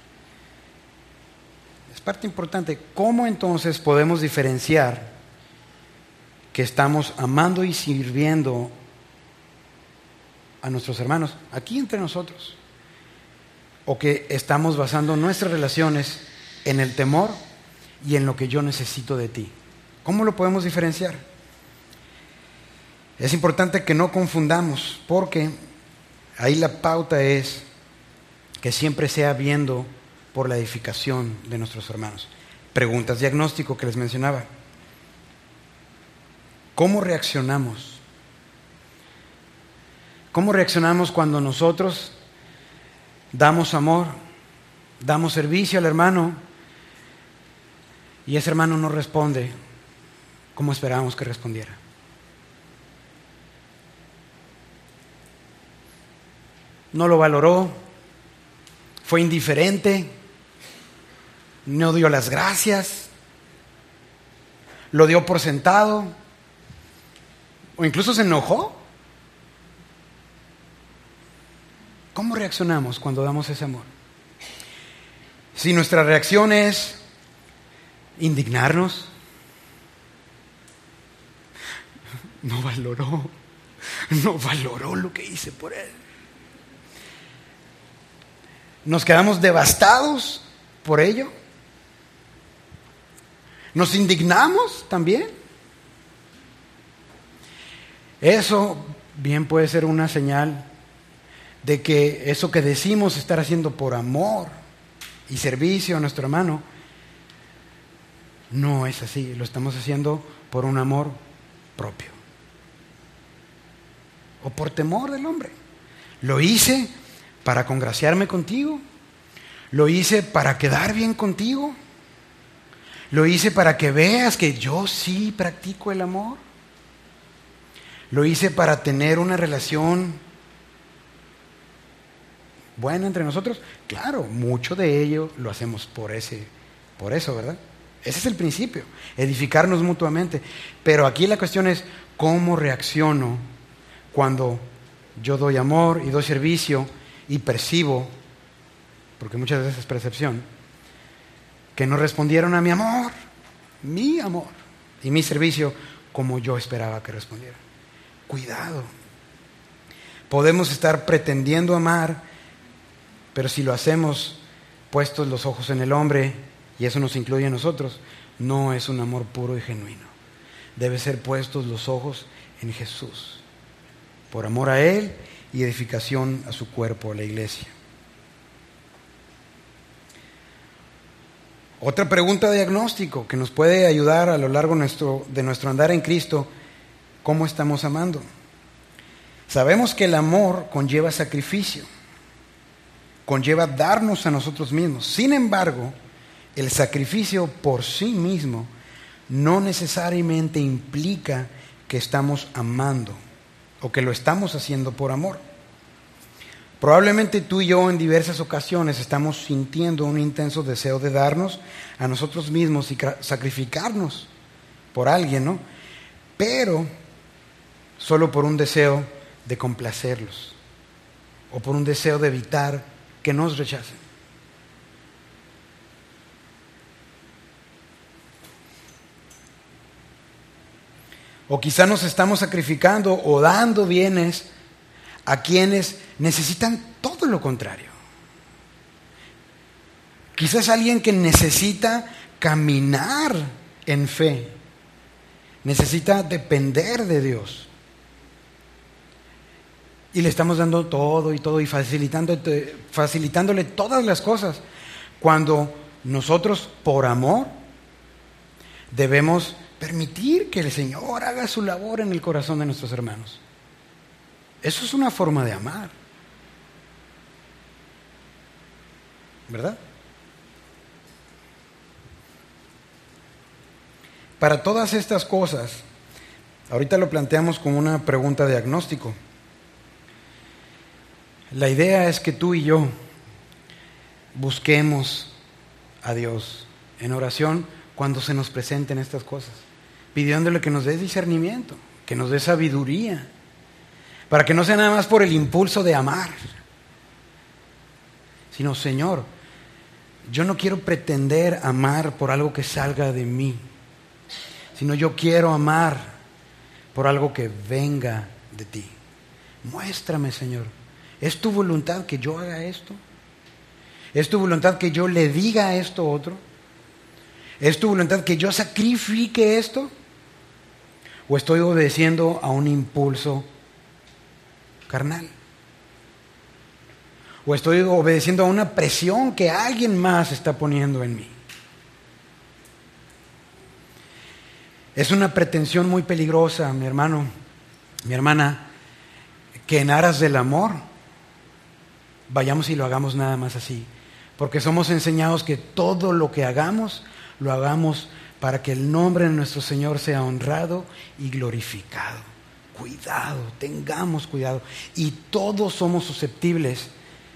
Es parte importante. ¿Cómo entonces podemos diferenciar que estamos amando y sirviendo a nuestros hermanos aquí entre nosotros? ¿O que estamos basando nuestras relaciones en el temor y en lo que yo necesito de ti? ¿Cómo lo podemos diferenciar? Es importante que no confundamos, porque ahí la pauta es que siempre sea viendo por la edificación de nuestros hermanos. Preguntas diagnóstico que les mencionaba. ¿Cómo reaccionamos? ¿Cómo reaccionamos cuando nosotros damos amor, damos servicio al hermano y ese hermano no responde como esperábamos que respondiera? No lo valoró, fue indiferente, no dio las gracias, lo dio por sentado, o incluso se enojó. ¿Cómo reaccionamos cuando damos ese amor? Si nuestra reacción es indignarnos, no valoró, no valoró lo que hice por él. ¿Nos quedamos devastados por ello? ¿Nos indignamos también? Eso bien puede ser una señal de que eso que decimos estar haciendo por amor y servicio a nuestro hermano no es así, lo estamos haciendo por un amor propio o por temor del hombre. Lo hice para congraciarme contigo, lo hice para quedar bien contigo, lo hice para que veas que yo sí practico el amor, lo hice para tener una relación buena entre nosotros. Claro, mucho de ello lo hacemos por ese, por eso, ¿verdad? Ese es el principio, edificarnos mutuamente. Pero aquí la cuestión es cómo reacciono cuando yo doy amor y doy servicio y percibo, porque muchas veces es percepción, que no respondieron a mi amor, mi amor y mi servicio como yo esperaba que respondieran. Cuidado. Podemos estar pretendiendo amar, pero si lo hacemos puestos los ojos en el hombre, y eso nos incluye a nosotros, no es un amor puro y genuino. Debe ser puestos los ojos en Jesús, por amor a Él y edificación a su cuerpo, a la iglesia. Otra pregunta de diagnóstico que nos puede ayudar a lo largo nuestro, de nuestro andar en Cristo: ¿cómo estamos amando? Sabemos que el amor conlleva sacrificio, conlleva darnos a nosotros mismos. Sin embargo, el sacrificio por sí mismo no necesariamente implica que estamos amando o que lo estamos haciendo por amor. Probablemente tú y yo en diversas ocasiones estamos sintiendo un intenso deseo de darnos a nosotros mismos y sacrificarnos por alguien, ¿no? Pero solo por un deseo de complacerlos o por un deseo de evitar que nos rechacen. O quizá nos estamos sacrificando o dando bienes a quienes necesitan todo lo contrario. Quizás alguien que necesita caminar en fe, necesita depender de Dios. Y le estamos dando todo y todo y facilitando, facilitándole todas las cosas, cuando nosotros, por amor, debemos permitir que el Señor haga su labor en el corazón de nuestros hermanos. Eso es una forma de amar, ¿verdad? Para todas estas cosas, ahorita lo planteamos como una pregunta diagnóstico. La idea es que tú y yo busquemos a Dios en oración cuando se nos presenten estas cosas, pidiéndole que nos dé discernimiento, que nos dé sabiduría, para que no sea nada más por el impulso de amar, sino, Señor, yo no quiero pretender amar por algo que salga de mí, sino yo quiero amar por algo que venga de ti. Muéstrame, Señor, ¿es tu voluntad que yo haga esto? ¿Es tu voluntad que yo le diga esto a otro? ¿Es tu voluntad que yo sacrifique esto? ¿O estoy obedeciendo a un impulso carnal? ¿O estoy obedeciendo a una presión que alguien más está poniendo en mí? Es una pretensión muy peligrosa, mi hermano, mi hermana, que en aras del amor vayamos y lo hagamos nada más así, porque somos enseñados que todo lo que hagamos, lo hagamos para que el nombre de nuestro Señor sea honrado y glorificado. Cuidado, tengamos cuidado. Y todos somos susceptibles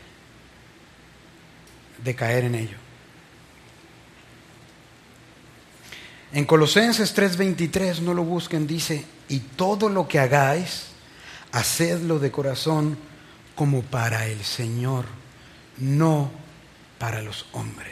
de caer en ello. En Colosenses tres veintitrés, no lo busquen, dice: y todo lo que hagáis, hacedlo de corazón como para el Señor, no para los hombres.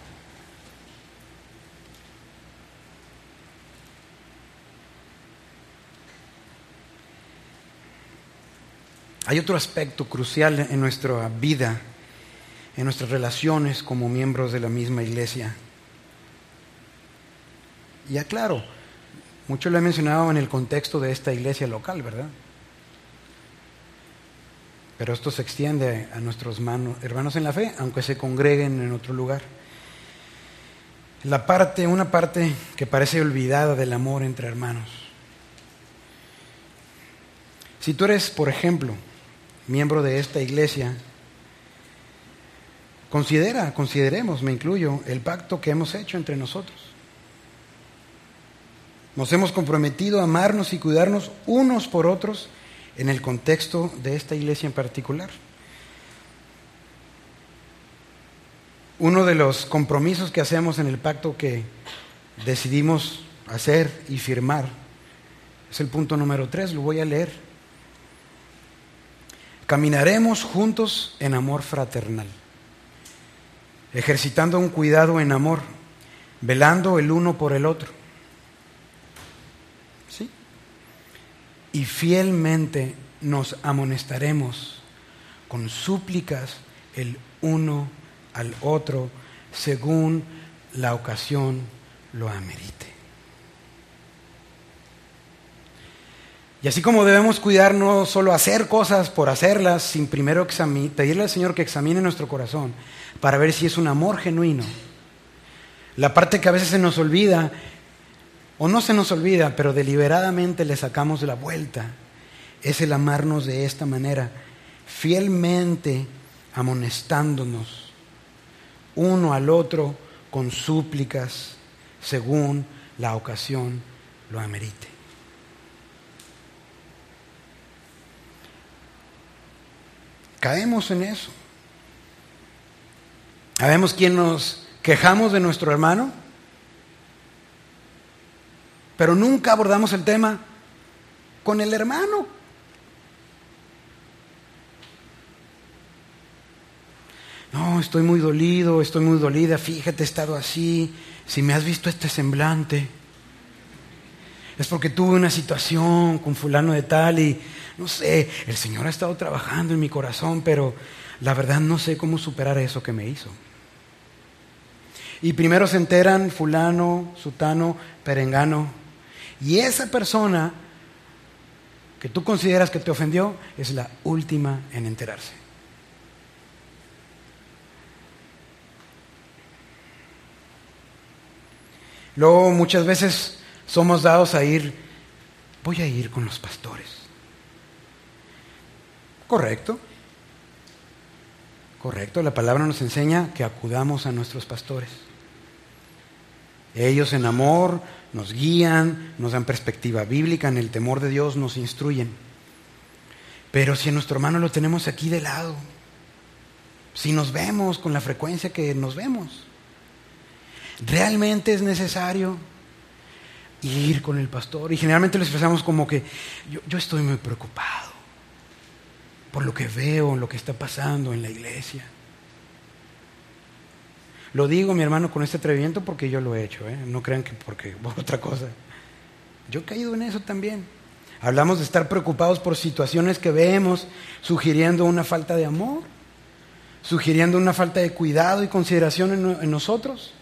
Hay otro aspecto crucial en nuestra vida, en nuestras relaciones como miembros de la misma iglesia. Y aclaro, mucho lo he mencionado en el contexto de esta iglesia local, ¿verdad? Pero esto se extiende a nuestros hermanos en la fe, aunque se congreguen en otro lugar. La parte, una parte que parece olvidada del amor entre hermanos. Si tú eres, por ejemplo, miembro de esta iglesia, considera, consideremos, me incluyo, el pacto que hemos hecho entre nosotros. Nos hemos comprometido a amarnos y cuidarnos unos por otros en el contexto de esta iglesia en particular. Uno de los compromisos que hacemos en el pacto que decidimos hacer y firmar es el punto número tres, lo voy a leer. Caminaremos juntos en amor fraternal, ejercitando un cuidado en amor, velando el uno por el otro. ¿Sí? Y fielmente nos amonestaremos con súplicas el uno al otro, según la ocasión lo amerite. Y así como debemos cuidar no solo hacer cosas por hacerlas, sin primero exami- pedirle al Señor que examine nuestro corazón para ver si es un amor genuino. La parte que a veces se nos olvida, o no se nos olvida, pero deliberadamente le sacamos la vuelta, es el amarnos de esta manera, fielmente amonestándonos uno al otro con súplicas, según la ocasión lo amerite. Caemos en eso. ¿Sabemos quién nos quejamos de nuestro hermano? Pero nunca abordamos el tema con el hermano. No, estoy muy dolido, estoy muy dolida, fíjate, he estado así. Si me has visto este semblante, es porque tuve una situación con fulano de tal y no sé, el Señor ha estado trabajando en mi corazón, pero la verdad no sé cómo superar eso que me hizo. Y primero se enteran fulano, sutano, perengano, y esa persona que tú consideras que te ofendió es la última en enterarse. Luego muchas veces somos dados a ir, voy a ir con los pastores. Correcto. Correcto, la palabra nos enseña que acudamos a nuestros pastores. Ellos en amor nos guían, nos dan perspectiva bíblica, en el temor de Dios nos instruyen. Pero si a nuestro hermano lo tenemos aquí de lado, si nos vemos con la frecuencia que nos vemos, ¿realmente es necesario ir con el pastor? Y generalmente lo expresamos como que yo, yo estoy muy preocupado por lo que veo, lo que está pasando en la iglesia. Lo digo, mi hermano, con este atrevimiento porque yo lo he hecho, ¿eh? No crean que porque por otra cosa. Yo he caído en eso también. Hablamos de estar preocupados por situaciones que vemos, sugiriendo una falta de amor, sugiriendo una falta de cuidado y consideración en, en nosotros.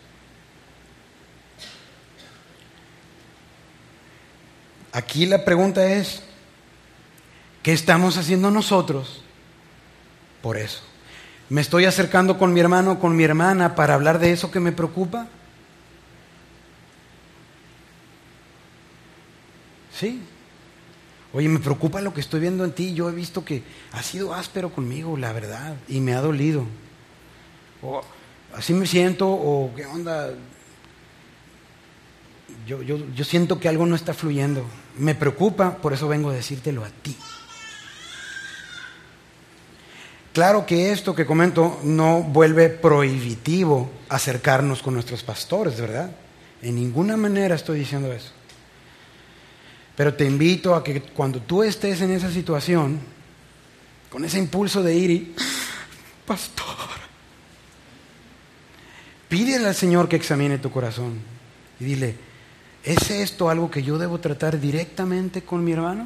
Aquí la pregunta es, ¿qué estamos haciendo nosotros por eso? ¿Me estoy acercando con mi hermano o con mi hermana para hablar de eso que me preocupa? Sí. Oye, me preocupa lo que estoy viendo en ti. Yo he visto que has sido áspero conmigo, la verdad, y me ha dolido. O así me siento, o qué onda. Yo, yo, yo siento que algo no está fluyendo. Me preocupa, por eso vengo a decírtelo a ti. Claro que esto que comento no vuelve prohibitivo acercarnos con nuestros pastores, ¿verdad? En ninguna manera estoy diciendo eso. Pero te invito a que cuando tú estés en esa situación, con ese impulso de ir y, pastor, pídele al Señor que examine tu corazón y dile, ¿es esto algo que yo debo tratar directamente con mi hermano?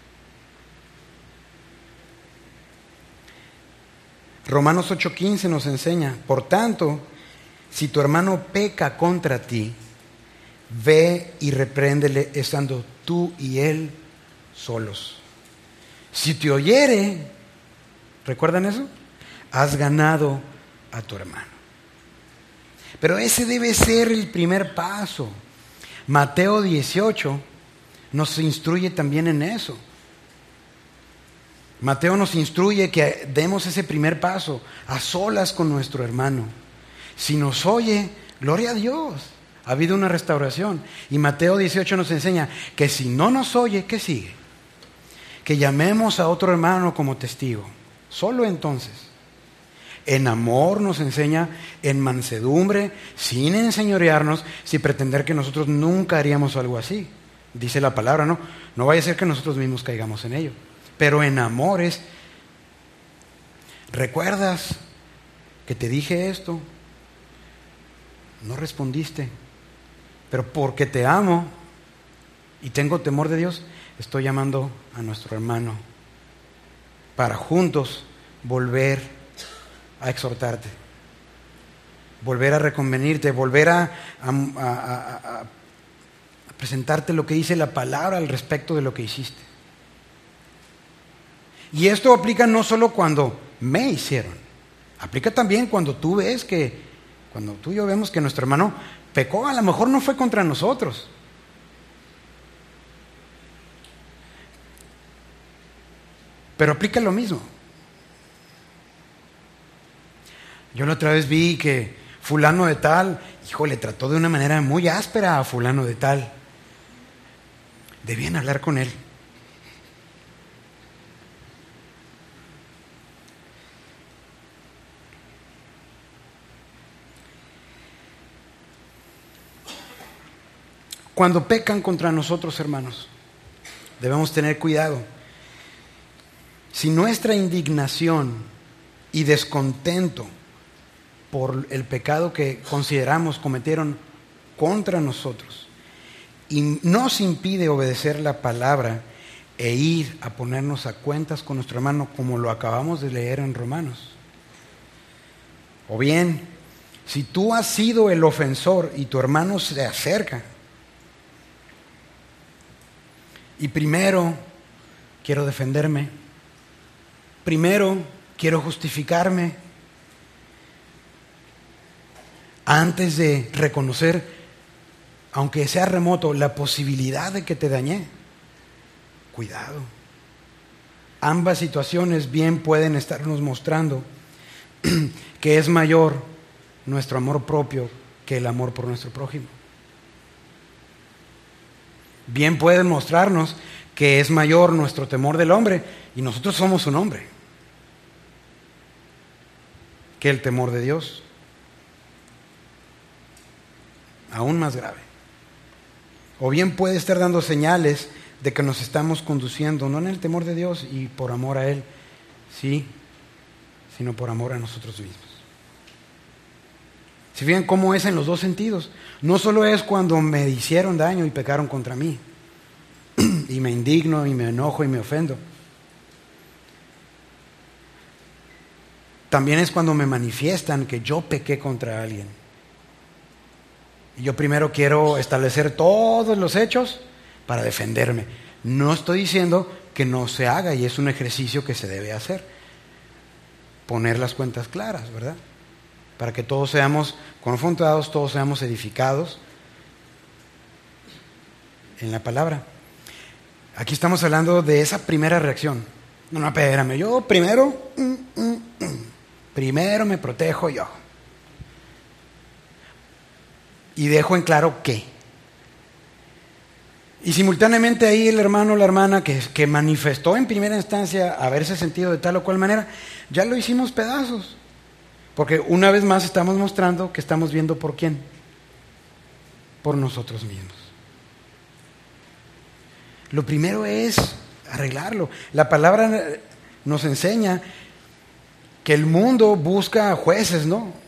Romanos ocho quince nos enseña, por tanto, si tu hermano peca contra ti, ve y repréndele estando tú y él solos. Si te oyere, ¿recuerdan eso? Has ganado a tu hermano. Pero ese debe ser el primer paso. Mateo dieciocho nos instruye también en eso. Mateo nos instruye que demos ese primer paso a solas con nuestro hermano. Si nos oye, gloria a Dios, ha habido una restauración. Y Mateo dieciocho nos enseña que si no nos oye, ¿qué sigue? Que llamemos a otro hermano como testigo. Solo entonces. En amor nos enseña, en mansedumbre, sin enseñorearnos, sin pretender que nosotros nunca haríamos algo así. Dice la palabra, ¿no? No vaya a ser que nosotros mismos caigamos en ello. Pero en amores, ¿recuerdas que te dije esto? No respondiste, pero porque te amo y tengo temor de Dios, estoy llamando a nuestro hermano para juntos volver a exhortarte, volver a reconvenirte, volver a, a, a, a, a presentarte lo que dice la palabra al respecto de lo que hiciste. Y esto aplica no solo cuando me hicieron, aplica también cuando tú ves que, cuando tú y yo vemos que nuestro hermano pecó, a lo mejor no fue contra nosotros. Pero aplica lo mismo. Yo la otra vez vi que fulano de tal, híjole, trató de una manera muy áspera a fulano de tal. Debían hablar con él. Cuando pecan contra nosotros, hermanos, debemos tener cuidado. Si nuestra indignación y descontento por el pecado que consideramos cometieron contra nosotros y nos impide obedecer la palabra e ir a ponernos a cuentas con nuestro hermano, como lo acabamos de leer en Romanos, o bien, si tú has sido el ofensor y tu hermano se acerca y primero quiero defenderme, primero quiero justificarme, antes de reconocer, aunque sea remoto, la posibilidad de que te dañé, cuidado. Ambas situaciones bien pueden estarnos mostrando que es mayor nuestro amor propio que el amor por nuestro prójimo. Bien pueden mostrarnos que es mayor nuestro temor del hombre, y nosotros somos un hombre, que el temor de Dios. Aún más grave. O bien puede estar dando señales de que nos estamos conduciendo no en el temor de Dios y por amor a Él, sí, sino por amor a nosotros mismos. ¿Se fijan cómo es en los dos sentidos? No solo es cuando me hicieron daño y pecaron contra mí, y me indigno y me enojo y me ofendo. También es cuando me manifiestan que yo pequé contra alguien. Y yo primero quiero establecer todos los hechos para defenderme. No estoy diciendo que no se haga, y es un ejercicio que se debe hacer. Poner las cuentas claras, ¿verdad? Para que todos seamos confrontados, todos seamos edificados en la palabra. Aquí estamos hablando de esa primera reacción. No, no, espérame, yo primero, mm, mm, mm, primero me protejo yo. Y dejo en claro qué. Y simultáneamente ahí el hermano o la hermana que, que manifestó en primera instancia haberse sentido de tal o cual manera, ya lo hicimos pedazos. Porque una vez más estamos mostrando que estamos viendo por quién. Por nosotros mismos. Lo primero es arreglarlo. La palabra nos enseña que el mundo busca jueces, ¿no?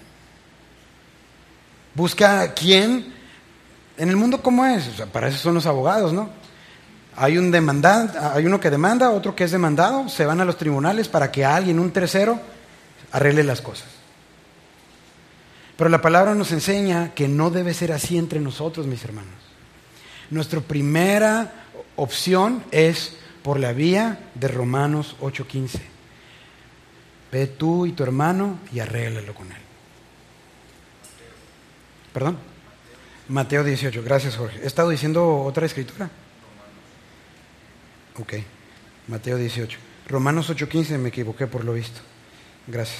Busca quién. En el mundo, ¿cómo es? O sea, para eso son los abogados, ¿no? Hay un demandante, hay uno que demanda, otro que es demandado, se van a los tribunales para que alguien, un tercero, arregle las cosas. Pero la palabra nos enseña que no debe ser así entre nosotros, mis hermanos. Nuestra primera opción es por la vía de Romanos ocho quince. Ve tú y tu hermano y arréglalo con él. ¿Perdón? Mateo dieciocho, gracias Jorge. ¿He estado diciendo otra escritura? Ok, Mateo dieciocho. Romanos ocho quince, me equivoqué por lo visto. Gracias.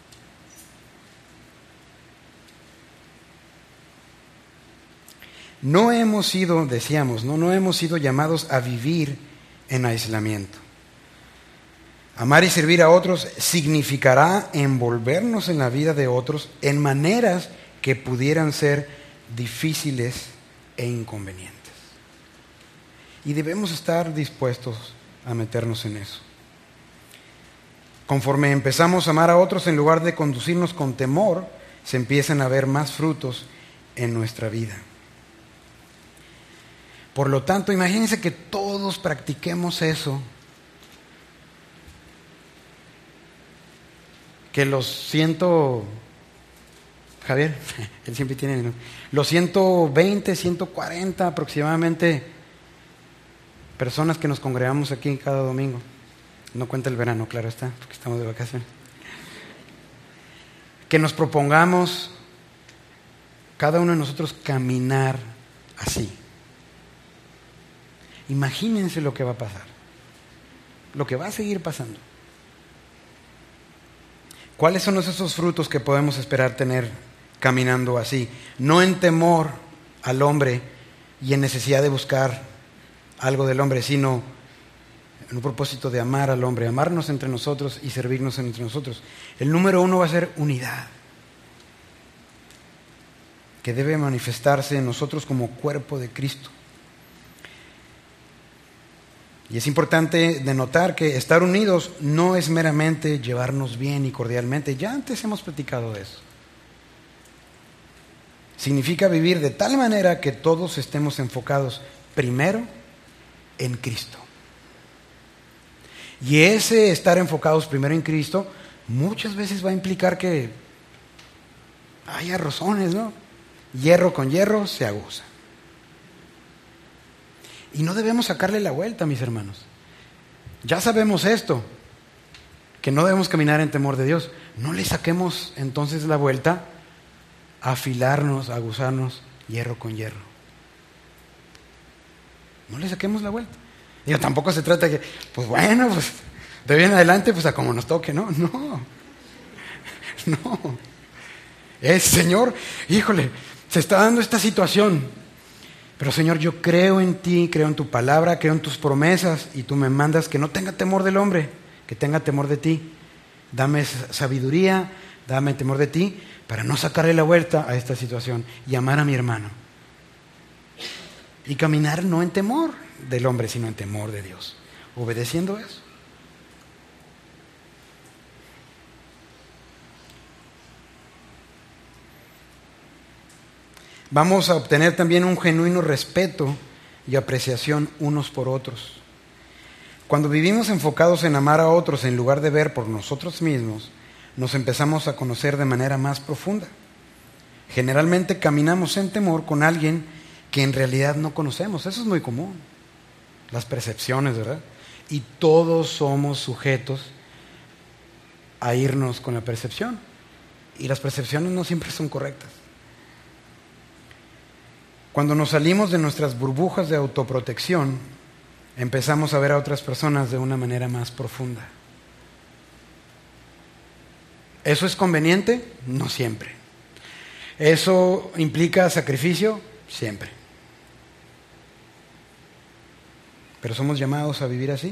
No hemos sido, decíamos, no, no hemos sido llamados a vivir en aislamiento. Amar y servir a otros significará envolvernos en la vida de otros en maneras que pudieran ser difíciles e inconvenientes. Y debemos estar dispuestos a meternos en eso. Conforme empezamos a amar a otros, en lugar de conducirnos con temor, se empiezan a ver más frutos en nuestra vida. Por lo tanto, imagínense que todos practiquemos eso. Que los ciento... Javier, él siempre tiene... ¿no? Los ciento veinte, ciento cuarenta aproximadamente personas que nos congregamos aquí cada domingo. No cuenta el verano, claro está, porque estamos de vacaciones. Que nos propongamos, cada uno de nosotros, caminar así. Imagínense lo que va a pasar, lo que va a seguir pasando. ¿Cuáles son esos frutos que podemos esperar tener caminando así? No en temor al hombre y en necesidad de buscar algo del hombre, sino en un propósito de amar al hombre, amarnos entre nosotros y servirnos entre nosotros. El número uno va a ser unidad. que debe manifestarse en nosotros como cuerpo de Cristo. Y es importante de notar que estar unidos no es meramente llevarnos bien y cordialmente. Ya antes hemos platicado de eso. Significa vivir de tal manera que todos estemos enfocados primero en Cristo. Y ese estar enfocados primero en Cristo muchas veces va a implicar que haya rozones, ¿no? Hierro con hierro se aguza. Y no debemos sacarle la vuelta, mis hermanos. Ya sabemos esto, que no debemos caminar en temor de Dios. No le saquemos entonces la vuelta a afilarnos, a aguzarnos hierro con hierro. No le saquemos la vuelta. Digo, tampoco se trata de que, pues bueno, pues de bien adelante, pues a como nos toque, ¿no? No. No. Es, Señor, híjole, se está dando esta situación. Pero Señor, yo creo en ti, creo en tu palabra, creo en tus promesas y tú me mandas que no tenga temor del hombre, que tenga temor de ti. Dame sabiduría, dame temor de ti para no sacarle la vuelta a esta situación y amar a mi hermano. Y caminar no en temor del hombre, sino en temor de Dios, obedeciendo eso. Vamos a obtener también un genuino respeto y apreciación unos por otros. Cuando vivimos enfocados en amar a otros en lugar de ver por nosotros mismos, nos empezamos a conocer de manera más profunda. Generalmente caminamos en temor con alguien que en realidad no conocemos. Eso es muy común. Las percepciones, ¿verdad? Y todos somos sujetos a irnos con la percepción. Y las percepciones no siempre son correctas. Cuando nos salimos de nuestras burbujas de autoprotección, empezamos a ver a otras personas de una manera más profunda. ¿Eso es conveniente? No siempre. ¿Eso implica sacrificio? Siempre. Pero somos llamados a vivir así.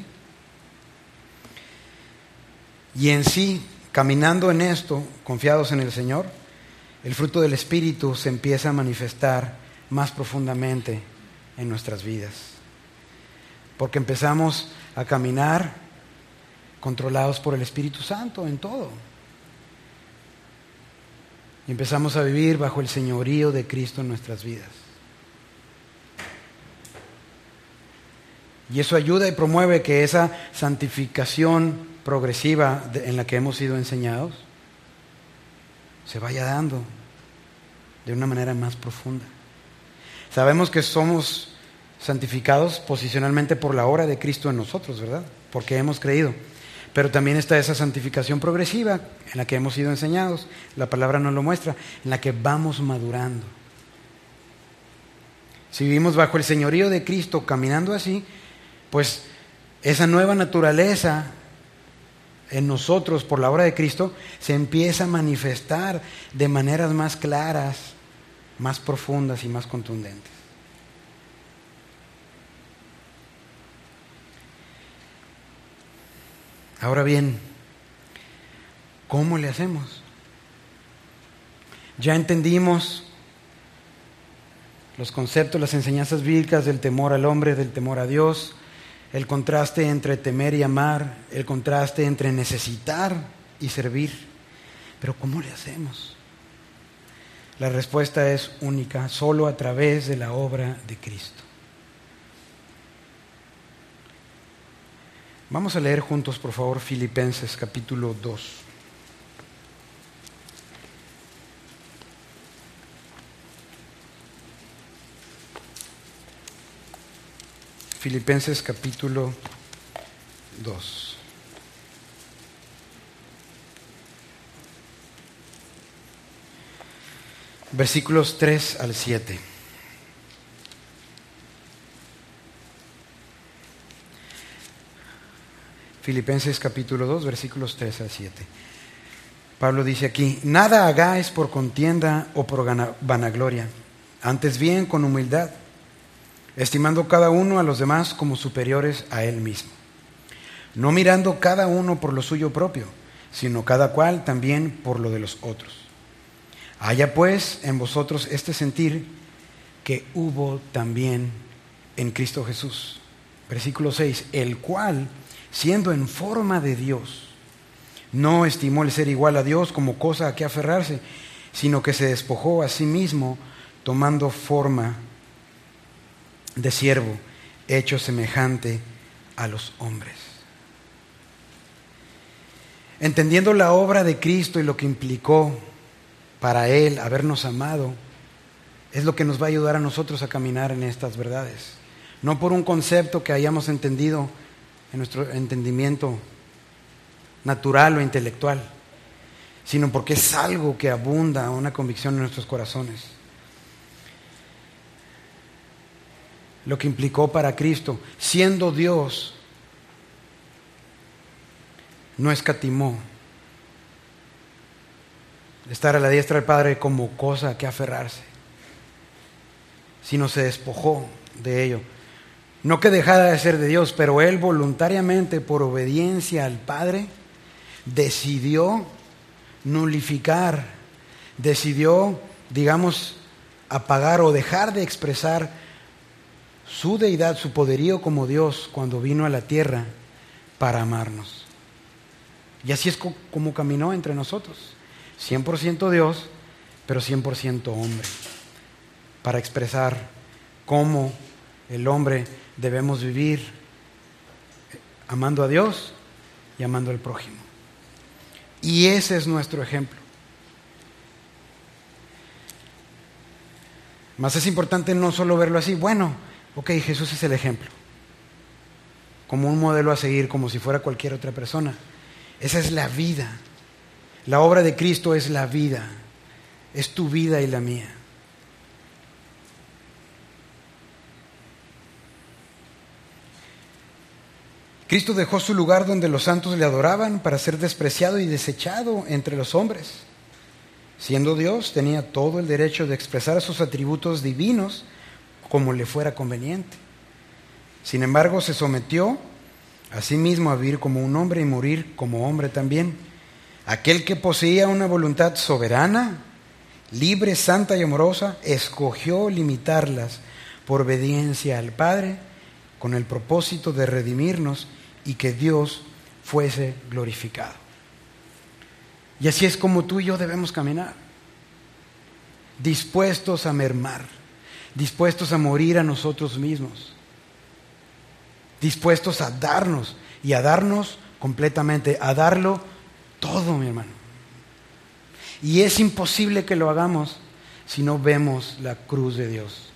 Y en sí, caminando en esto, confiados en el Señor, el fruto del Espíritu se empieza a manifestar más profundamente en nuestras vidas. Porque empezamos a caminar controlados por el Espíritu Santo en todo. Y empezamos a vivir bajo el señorío de Cristo en nuestras vidas. Y eso ayuda y promueve que esa santificación progresiva en la que hemos sido enseñados se vaya dando de una manera más profunda. Sabemos que somos santificados posicionalmente por la obra de Cristo en nosotros, ¿verdad? Porque hemos creído. Pero también está esa santificación progresiva en la que hemos sido enseñados, la palabra nos lo muestra, en la que vamos madurando. Si vivimos bajo el señorío de Cristo caminando así, pues esa nueva naturaleza en nosotros por la obra de Cristo se empieza a manifestar de maneras más claras, más profundas y más contundentes. Ahora bien, ¿cómo le hacemos? Ya entendimos los conceptos, las enseñanzas bíblicas del temor al hombre, del temor a Dios, el contraste entre temer y amar, el contraste entre necesitar y servir. Pero ¿cómo le hacemos? La respuesta es única, solo a través de la obra de Cristo. Vamos a leer juntos, por favor, Filipenses capítulo dos. Filipenses capítulo dos. Versículos tres al siete. Filipenses capítulo dos, versículos tres al siete. Pablo dice aquí: nada hagáis por contienda o por vanagloria, antes bien con humildad, estimando cada uno a los demás como superiores a él mismo, no mirando cada uno por lo suyo propio, sino cada cual también por lo de los otros. Haya pues en vosotros este sentir que hubo también en Cristo Jesús. Versículo seis, el cual, siendo en forma de Dios, no estimó el ser igual a Dios como cosa a que aferrarse, sino que se despojó a sí mismo, tomando forma de siervo, hecho semejante a los hombres. Entendiendo la obra de Cristo y lo que implicó para Él habernos amado, es lo que nos va a ayudar a nosotros a caminar en estas verdades. No por un concepto que hayamos entendido en nuestro entendimiento natural o intelectual, sino porque es algo que abunda, una convicción en nuestros corazones. Lo que implicó para Cristo, siendo Dios, no escatimó estar a la diestra del Padre como cosa a que aferrarse, sino se despojó de ello. No que dejara de ser de Dios, pero Él voluntariamente, por obediencia al Padre, decidió nulificar, decidió, digamos, apagar o dejar de expresar su deidad, su poderío como Dios cuando vino a la tierra para amarnos. Y así es como caminó entre nosotros, cien por ciento Dios, pero cien por ciento hombre, para expresar cómo el hombre debemos vivir amando a Dios y amando al prójimo. Y ese es nuestro ejemplo. Más es importante no solo verlo así, bueno, ok, Jesús es el ejemplo, como un modelo a seguir, como si fuera cualquier otra persona. Esa es la vida. La obra de Cristo es la vida, es tu vida y la mía. Cristo dejó su lugar donde los santos le adoraban para ser despreciado y desechado entre los hombres. Siendo Dios, tenía todo el derecho de expresar sus atributos divinos como le fuera conveniente. Sin embargo, se sometió a sí mismo a vivir como un hombre y morir como hombre también. Aquel que poseía una voluntad soberana, libre, santa y amorosa, escogió limitarlas por obediencia al Padre, con el propósito de redimirnos y que Dios fuese glorificado. Y así es como tú y yo debemos caminar, dispuestos a mermar, dispuestos a morir a nosotros mismos, dispuestos a darnos y a darnos completamente, a darlo todo, mi hermano. Y es imposible que lo hagamos si no vemos la cruz de Dios,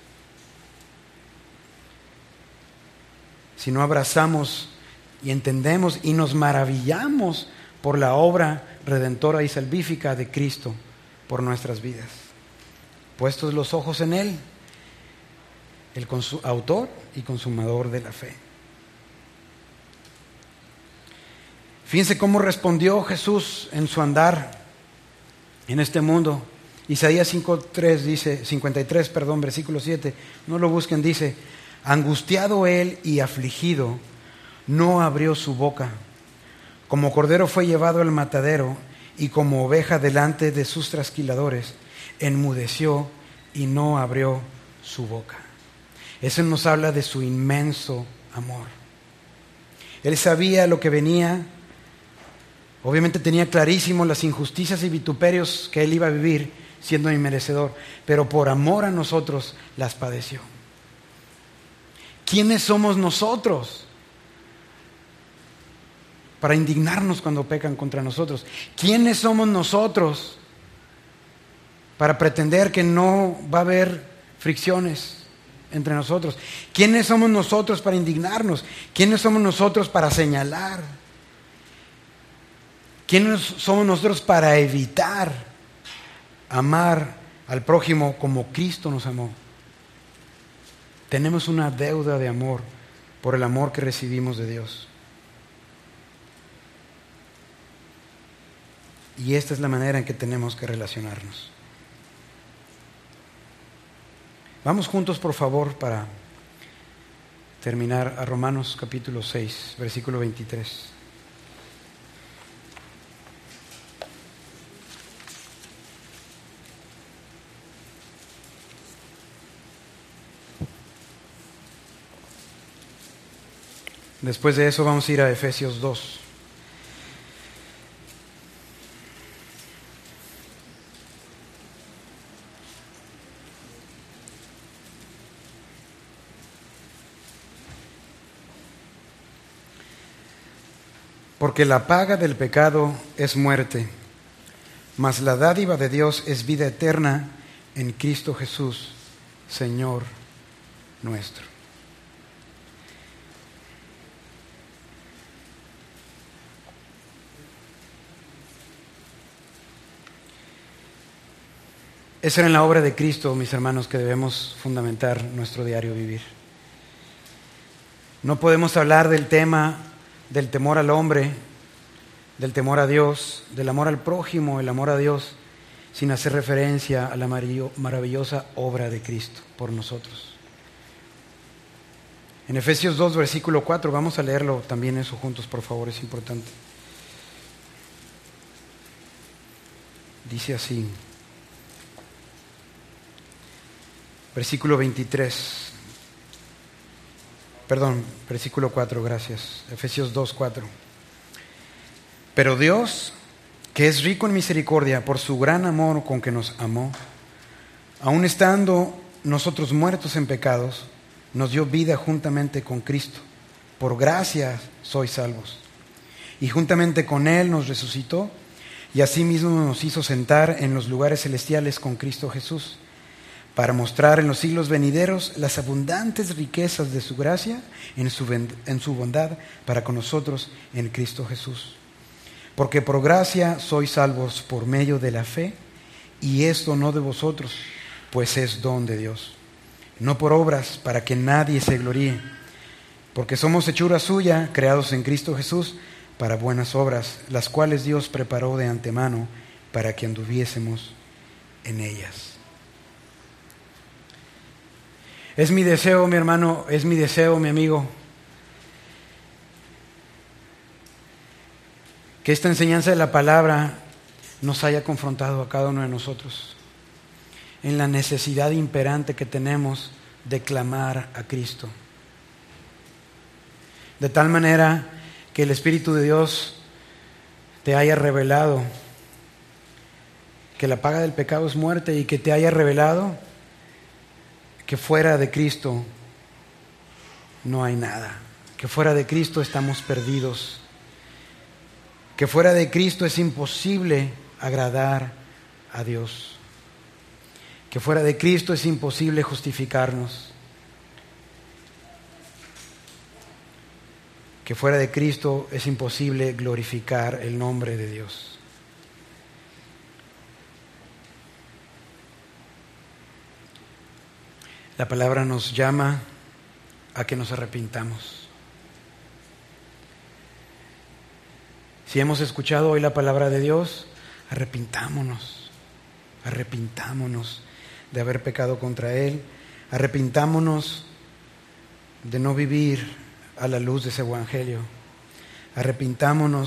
si no abrazamos y entendemos y nos maravillamos por la obra redentora y salvífica de Cristo por nuestras vidas. Puestos los ojos en Él, el autor y consumador de la fe. Fíjense cómo respondió Jesús en su andar en este mundo. Isaías cinco tres dice, cincuenta y tres, perdón, versículo siete, no lo busquen, dice: angustiado él y afligido, no abrió su boca. Como cordero fue llevado al matadero, y como oveja delante de sus trasquiladores, enmudeció y no abrió su boca. Eso nos habla de su inmenso amor. Él sabía lo que venía, obviamente tenía clarísimo las injusticias y vituperios que él iba a vivir siendo inmerecedor, pero por amor a nosotros las padeció. ¿Quiénes somos nosotros para indignarnos cuando pecan contra nosotros? ¿Quiénes somos nosotros para pretender que no va a haber fricciones entre nosotros? ¿Quiénes somos nosotros para indignarnos? ¿Quiénes somos nosotros para señalar? ¿Quiénes somos nosotros para evitar amar al prójimo como Cristo nos amó? Tenemos una deuda de amor por el amor que recibimos de Dios. Y esta es la manera en que tenemos que relacionarnos. Vamos juntos, por favor, para terminar a Romanos capítulo seis, versículo veintitrés. Después de eso vamos a ir a Efesios dos. Porque la paga del pecado es muerte, mas la dádiva de Dios es vida eterna en Cristo Jesús, Señor nuestro. Esa era en la obra de Cristo, mis hermanos, que debemos fundamentar nuestro diario vivir. No podemos hablar del tema del temor al hombre, del temor a Dios, del amor al prójimo, el amor a Dios, sin hacer referencia a la maravillosa obra de Cristo por nosotros. En Efesios dos, versículo cuatro, vamos a leerlo también eso juntos, por favor, es importante. Dice así, versículo veintitrés. Perdón, versículo cuatro, gracias. Efesios dos, cuatro. Pero Dios, que es rico en misericordia por su gran amor con que nos amó, aun estando nosotros muertos en pecados, nos dio vida juntamente con Cristo. Por gracia sois salvos. Y juntamente con Él nos resucitó y asimismo nos hizo sentar en los lugares celestiales con Cristo Jesús, para mostrar en los siglos venideros las abundantes riquezas de su gracia en su, en su bondad para con nosotros en Cristo Jesús. Porque por gracia sois salvos por medio de la fe, y esto no de vosotros, pues es don de Dios. No por obras, para que nadie se gloríe, porque somos hechura suya, creados en Cristo Jesús, para buenas obras, las cuales Dios preparó de antemano para que anduviésemos en ellas. Es mi deseo, mi hermano, es mi deseo, mi amigo, que esta enseñanza de la palabra nos haya confrontado a cada uno de nosotros en la necesidad imperante que tenemos de clamar a Cristo. De tal manera que el Espíritu de Dios te haya revelado que la paga del pecado es muerte, y que te haya revelado que fuera de Cristo no hay nada, que fuera de Cristo estamos perdidos, que fuera de Cristo es imposible agradar a Dios, que fuera de Cristo es imposible justificarnos, que fuera de Cristo es imposible glorificar el nombre de Dios. La palabra nos llama a que nos arrepintamos. Si hemos escuchado hoy la palabra de Dios, arrepintámonos, arrepintámonos de haber pecado contra Él, arrepintámonos de no vivir a la luz de ese evangelio, arrepintámonos